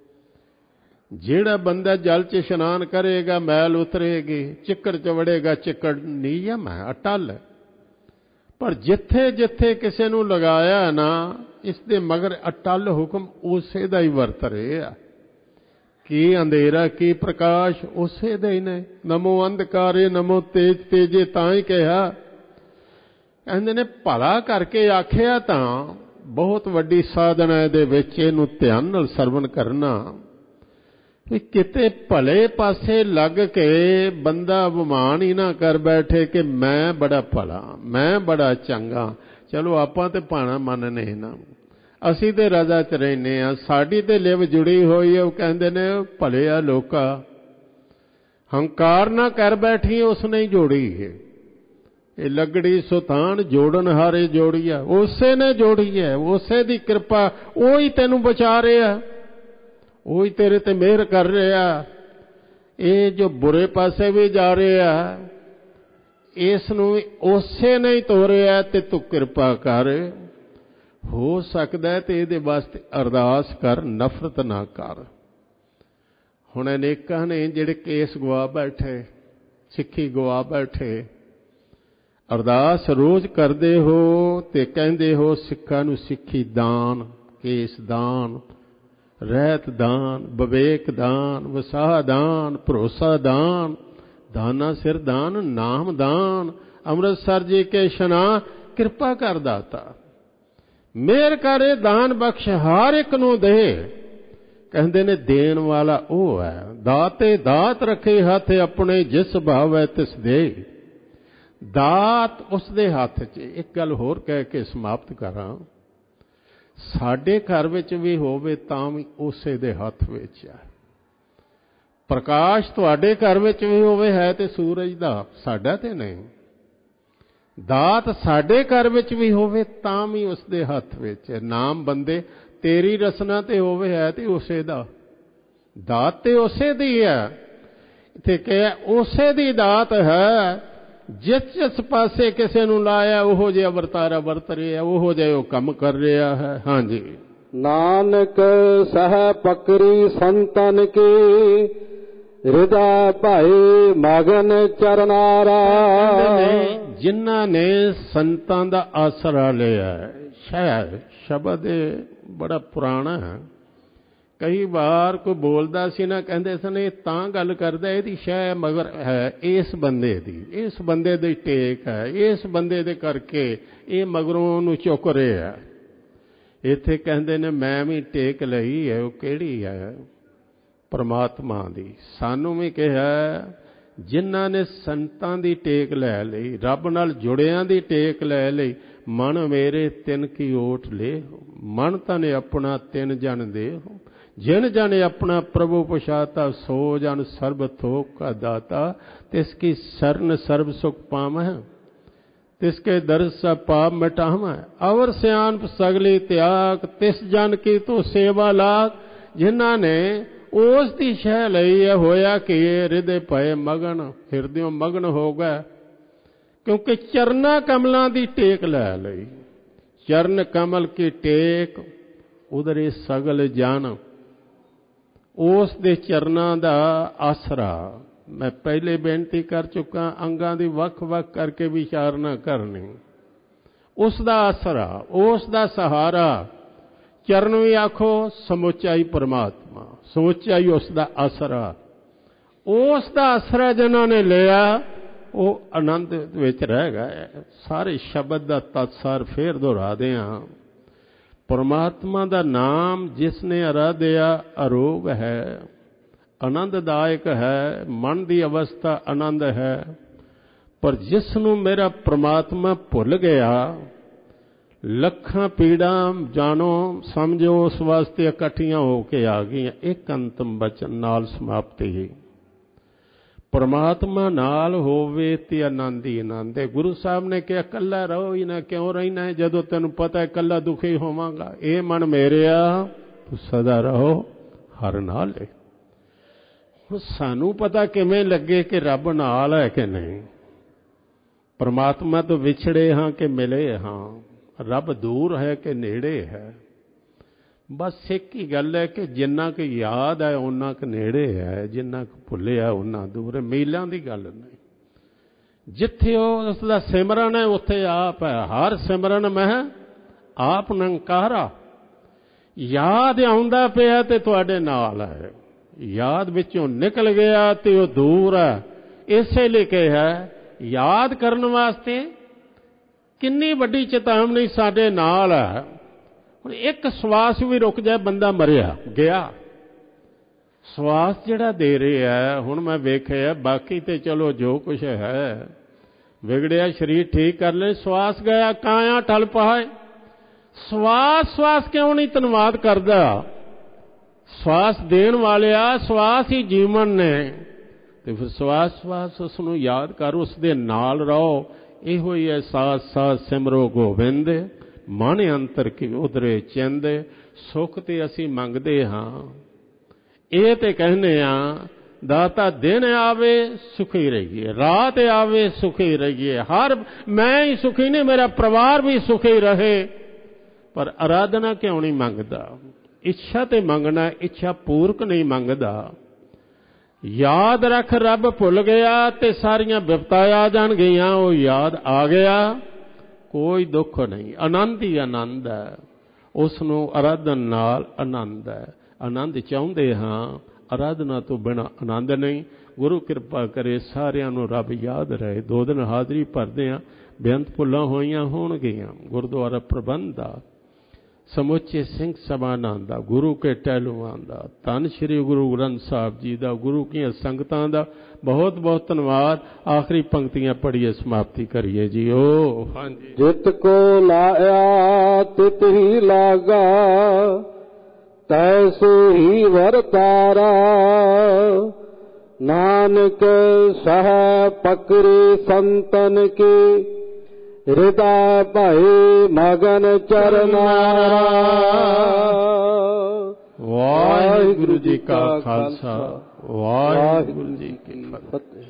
ਜਿਹੜਾ ਬੰਦਾ ਜਲ 'ਚ ਇਸ਼ਨਾਨ ਕਰੇਗਾ ਮੈਲ ਉਤਰੇਗੀ, ਚਿੱਕੜ 'ਚ ਵੜੇਗਾ ਚਿੱਕੜ ਨਿਯਮ ਹੈ, ਅਟਲ। ਪਰ ਜਿੱਥੇ ਜਿੱਥੇ ਕਿਸੇ ਨੂੰ ਲਗਾਇਆ ਨਾ, ਇਸ ਦੇ ਮਗਰ ਅਟਲ ਹੁਕਮ ਉਸੇ ਦਾ ਹੀ ਵਰਤ ਰਿਹਾ। ਕੀ ਅੰਧੇਰਾ ਕੀ ਪ੍ਰਕਾਸ਼ ਉਸੇ ਦੇ ਹੀ ਨੇ। ਨਮੋ ਅੰਧਕਾਰੇ ਨਮੋ ਤੇਜ ਤੇਜੇ, ਤਾਂ ਹੀ ਕਿਹਾ। ਕਹਿੰਦੇ ਨੇ ਭਲਾ ਕਰਕੇ ਆਖਿਆ ਤਾਂ ਬਹੁਤ ਵੱਡੀ ਸਾਧਨਾ ਇਹਦੇ ਵਿੱਚ, ਇਹਨੂੰ ਧਿਆਨ ਨਾਲ ਸਰਵਣ ਕਰਨਾ। ਵੀ ਕਿਤੇ ਭਲੇ ਪਾਸੇ ਲੱਗ ਕੇ ਬੰਦਾ ਅਭਿਮਾਨ ਹੀ ਨਾ ਕਰ ਬੈਠੇ ਕਿ ਮੈਂ ਬੜਾ ਭਲਾ, ਮੈਂ ਬੜਾ ਚੰਗਾ। ਚਲੋ ਆਪਾਂ ਤੇ ਭਾਣਾ ਮੰਨਨੇ ਨਾ, ਅਸੀਂ ਤੇ ਰਜ਼ਾ 'ਚ ਰਹਿੰਦੇ ਹਾਂ, ਸਾਡੀ ਤੇ ਲਿਵ ਜੁੜੀ ਹੋਈ ਹੈ। ਉਹ ਕਹਿੰਦੇ ਨੇ ਭਲੇ ਆ ਲੋਕਾ, ਹੰਕਾਰ ਨਾ ਕਰ ਬੈਠੀ, ਉਸ ਨੇ ਹੀ ਜੋੜੀ ਹੈ। ਇਹ ਲੱਗੜੀ ਸੁਤਾਨ ਜੋੜਨ ਹਾਰੇ ਜੋੜੀ ਆ, ਉਸੇ ਨੇ ਜੋੜੀ ਹੈ, ਉਸੇ ਦੀ ਕਿਰਪਾ। ਉਹ ਹੀ ਤੈਨੂੰ ਬਚਾ ਰਿਹਾ, ਉਹ ਹੀ ਤੇਰੇ ਤੇ ਮਿਹਰ ਕਰ ਰਿਹਾ। ਇਹ ਜੋ ਬੁਰੇ ਪਾਸੇ ਵੀ ਜਾ ਰਿਹਾ, ਇਸ ਨੂੰ ਉਸੇ ਨੇ ਹੀ ਤੋਰਿਆ, ਤੇ ਤੂੰ ਕਿਰਪਾ ਕਰ। ਹੋ ਸਕਦਾ ਤੇ ਇਹਦੇ ਵਾਸਤੇ ਅਰਦਾਸ ਕਰ, ਨਫ਼ਰਤ ਨਾ ਕਰ। ਹੁਣ ਅਨੇਕਾਂ ਨੇ ਜਿਹੜੇ ਕੇਸ ਗਵਾ ਬੈਠੇ, ਸਿੱਖੀ ਗਵਾ ਬੈਠੇ, ਅਰਦਾਸ ਰੋਜ਼ ਕਰਦੇ ਹੋ ਤੇ ਕਹਿੰਦੇ ਹੋ ਸਿੱਖਾਂ ਨੂੰ ਸਿੱਖੀ ਦਾਨ, ਕੇਸ ਦਾਨ, ਰਹਿਤ ਦਾਨ, ਵਿਵੇਕ ਦਾਨ, ਵਸਾਹ ਦਾਨ, ਭਰੋਸਾ ਦਾਨ, ਦਾਨਾ ਸਿਰ ਦਾਨ, ਨਾਮ ਦਾਨ। ਅੰਮ੍ਰਿਤਸਰ ਜੀ ਕੇ ਇਸ਼ਨਾਨ, ਕਿਰਪਾ ਕਰ ਦਾਤਾ, ਮਿਹਰ ਕਰੇ, ਦਾਨ ਬਖਸ਼, ਹਰ ਇੱਕ ਨੂੰ ਦੇ। ਕਹਿੰਦੇ ਨੇ ਦੇਣ ਵਾਲਾ ਉਹ ਹੈ। ਦਾਤੇ ਦਾਤ ਰੱਖੇ ਹੱਥ ਆਪਣੇ, ਜਿਸ ਭਾਵੈ ਤਿਸ ਦੇ। ਦਾਤ ਉਸ ਦੇ ਹੱਥ 'ਚ। ਇੱਕ ਗੱਲ ਹੋਰ ਕਹਿ ਕੇ ਸਮਾਪਤ ਕਰਾਂ, ਸਾਡੇ ਘਰ ਵਿੱਚ ਵੀ ਹੋਵੇ ਤਾਂ ਵੀ ਉਸੇ ਦੇ ਹੱਥ ਵਿੱਚ ਹੈ। ਪ੍ਰਕਾਸ਼ ਤੁਹਾਡੇ ਘਰ ਵਿੱਚ ਵੀ ਹੋਵੇ ਹੈ ਤੇ ਸੂਰਜ ਦਾ, ਸਾਡਾ ਤੇ ਨਹੀਂ। ਦਾਤ ਸਾਡੇ ਘਰ ਵਿੱਚ ਵੀ ਹੋਵੇ ਤਾਂ ਵੀ ਉਸ ਦੇ ਹੱਥ ਵਿੱਚ ਹੈ। ਨਾਮ ਬੰਦੇ ਤੇਰੀ ਰਸਨਾ ਤੇ ਹੋਵੇ ਹੈ ਤੇ ਉਸੇ ਦਾ। ਦਾਤ ਤੇ ਉਸੇ ਦੀ ਹੈ। ਇੱਥੇ ਕਿਹਾ ਉਸੇ ਦੀ ਦਾਤ ਹੈ। ਜਿਸ ਪਾਸੇ ਕਿਸੇ ਨੂੰ ਲਾਇਆ ਉਹੋ ਜਿਹਾ ਵਰਤਾਰਾ ਵਰਤ ਰਿਹਾ, ਉਹੋ ਜਿਹਾ ਉਹ ਕੰਮ ਕਰ ਰਿਹਾ ਹੈ। ਹਾਂਜੀ, ਨਾਨਕ ਸਹਿ ਪਕਰੀ ਸੰਤਨ ਕੀ, ਹਿਰਦਾ ਭਾਈ ਮਗਨ ਚਰਨਾਰਾ। ਜਿਨ੍ਹਾਂ ਨੇ ਸੰਤਾਂ ਦਾ ਆਸਰਾ ਲਿਆ। ਸ਼ਾਇਦ ਸ਼ਬਦ ਬੜਾ ਪੁਰਾਣਾ ਹੈ। ਕਈ ਵਾਰ ਕੋਈ ਬੋਲਦਾ ਸੀ ਨਾ, ਕਹਿੰਦੇ ਸਨ ਇਹ ਤਾਂ ਗੱਲ ਕਰਦਾ, ਇਹਦੀ ਸ਼ੈ ਮਗਰ ਹੈ ਇਸ ਬੰਦੇ ਦੀ, ਇਸ ਬੰਦੇ ਦੀ ਟੇਕ ਹੈ, ਇਸ ਬੰਦੇ ਦੇ ਕਰਕੇ ਇਹ ਮਗਰੋਂ ਉਹਨੂੰ ਚੁੱਕ ਰਿਹਾ। ਇੱਥੇ ਕਹਿੰਦੇ ਨੇ ਮੈਂ ਵੀ ਟੇਕ ਲਈ ਹੈ। ਉਹ ਕਿਹੜੀ ਹੈ? ਪਰਮਾਤਮਾ ਦੀ। ਸਾਨੂੰ ਵੀ ਕਿਹਾ ਜਿਨ੍ਹਾਂ ਨੇ ਸੰਤਾਂ ਦੀ ਟੇਕ ਲੈ ਲਈ, ਰੱਬ ਨਾਲ ਜੁੜਿਆਂ ਦੀ ਟੇਕ ਲੈ ਲਈ। ਮਨ ਮੇਰੇ ਤਿੰਨ ਕੀ ਓਟ ਲੈ, ਮਨ ਤਨ ਆਪਣਾ ਤਿੰਨ ਜਨ ਦੇ। ਜਿਨ ਜਨ ਆਪਣਾ ਪ੍ਰਭੂ ਪਛਾਤਾ, ਸੋ ਜਨ ਸਰਬ ਥੋਕ ਕਾ ਦਾਤਾ। ਤਿਸ ਕੀ शरण सर्व सुख पावह, तिसके दर्श सा पाप मिटावह। अवर सियानप सगली त्याग, तिस जन की तो सेवा लाग। जिन्हां ने उस दी शह लई है, होया कि हृदय भय मगन, हिरदयों मगन हो गए, क्योंकि चरना कमलों की टेक लै लई। चरण कमल की टेक उधरे सगल जन, उस दे चरनां दा आसरा। मैं पहले बेनती कर चुका, अंगां दी वख-वख करके विचार ना करनी। उस दा आसरा, उस दा सहारा। चरण भी आखो समुचाई परमात्मा, समुचाई उस दा आसरा। उस दा आसरा जिन्होंने लिया वो आनंद विच रह गए। सारे शब्द दा तत्सार फिर दोहरा दिया। परमात्मा दा नाम जिसने आराध्या अरोग है, आनंददायक है, मन की अवस्था आनंद है। पर जिसनों मेरा परमात्मा भुल गया, लखां पीड़ा जानो समझो उस वास्ते इकट्ठियां होके आ गई। एक अंतिम वचन नाल समाप्ति। परमात्मा नाल होवे ते आनंद ही आनंद है। गुरु साहब ने कहा कल्ला रहो ही ना, क्यों रहना है जदों तेनू पता है कल्ला दुखी होवांगा। ए मन मेरेया तू सदा रहो हर नाल है। सानू पता किवें लगे कि रब नाल है कि नहीं? परमात्मा तो विछड़े हाँ कि मिले हाँ, रब दूर है कि नेड़े है। बस एक ही गल है कि जिन्ना को याद है उन्ना क नेड़े है, जिन्ना को भुलिया उन्ना दूर है। मीलों की गल नहीं। जिथे उसका सिमरन है उत्थे आप है। हर सिमरन में आप निरंकारा। याद आउंदा पिया ते तुहाडे नाल है, याद विचों निकल गया तो वह दूर है। इसे लिखे है याद करने वास्ते कितनी वड्डी चेतावनी साडे नाल है। हुण एक श्वास भी रुक जाए बंदा मरिया गया। श्वास जिहड़ा दे रहा है, हुण मैं वेखिया बाकी तो चलो जो कुछ है बिगड़िया शरीर ठीक कर ले, श्वास गया काया टल पाए। श्वास श्वास क्यों नहीं धन्नवाद करदा? श्वास देन वालिया, श्वास ही जीवन ने। तो फिर श्वास श्वास उसनू याद कर, उसदे नाल रहो। इहो ही है साथ साथ सिमरो गोबिंद, मन अंतर की उधरे चिंद। सुख ते असी मंगदे हाँ, ये ते कहने हाँ दाता दिन आवे सुखी रहिए, रात आवे सुखी रहिए। हर मैं ही सुखी नहीं, मेरा परिवार भी सुखी रहे। पर आराधना क्यों नहीं मंगदा? इच्छा ते मंगना, इच्छा पूर्वक नहीं मंगदा। याद रख रब भुल गया ते सारियां विपतां आ जाणगियां। वो याद आ गया कोई दुख नहीं, आनंद ही आनंद है। उसनूं आराधन नाल आनंद है। आनंद चाहुंदे हाँ, आराधना तो बिना आनंद नहीं। गुरु कृपा करे सारियां नूं रब याद रहे। 2 दिन हाज़री भरदे आ, बेअंत भुल्लां होईयां होणगियां। गुरुद्वारा प्रबंध दा ਸਮੁੱਚੇ ਸਿੰਘ ਸਭਾਨਾਂ ਦਾ, ਗੁਰੂ ਕੇ ਟਹਿਲੂਆਂ ਦਾ, ਧੰਨ ਸ਼੍ਰੀ ਗੁਰੂ ਗ੍ਰੰਥ ਸਾਹਿਬ ਜੀ ਦਾ, ਗੁਰੂ ਕੀਆਂ ਸੰਗਤਾਂ ਦਾ ਬਹੁਤ ਬਹੁਤ ਧੰਨਵਾਦ। ਆਖਰੀ ਪੰਕਤੀਆਂ ਪੜ੍ਹੀਏ, ਸਮਾਪਤੀ ਕਰੀਏ ਜੀ। ਓ ਹਾਂਜੀ। ਜਿਤ ਕੋ ਲਾਇਆ ਤਿਤ ਹੀ ਲਾਗਾ, ਤੈਸੇ ਹੀ ਵਰਤਾਰਾ, ਨਾਨਕ ਸਹ ਪਕਰੇ ਸੰਤਨ ਕੇ, ਹਿਰਦਾ ਭਏ ਮਗਨ ਚਰਨਾਰਾ। ਵਾਹਿਗੁਰੂ ਜੀ ਕਾ ਖਾਲਸਾ, ਵਾਹਿਗੁਰੂ ਜੀ ਕੀ ਫਤਿਹ।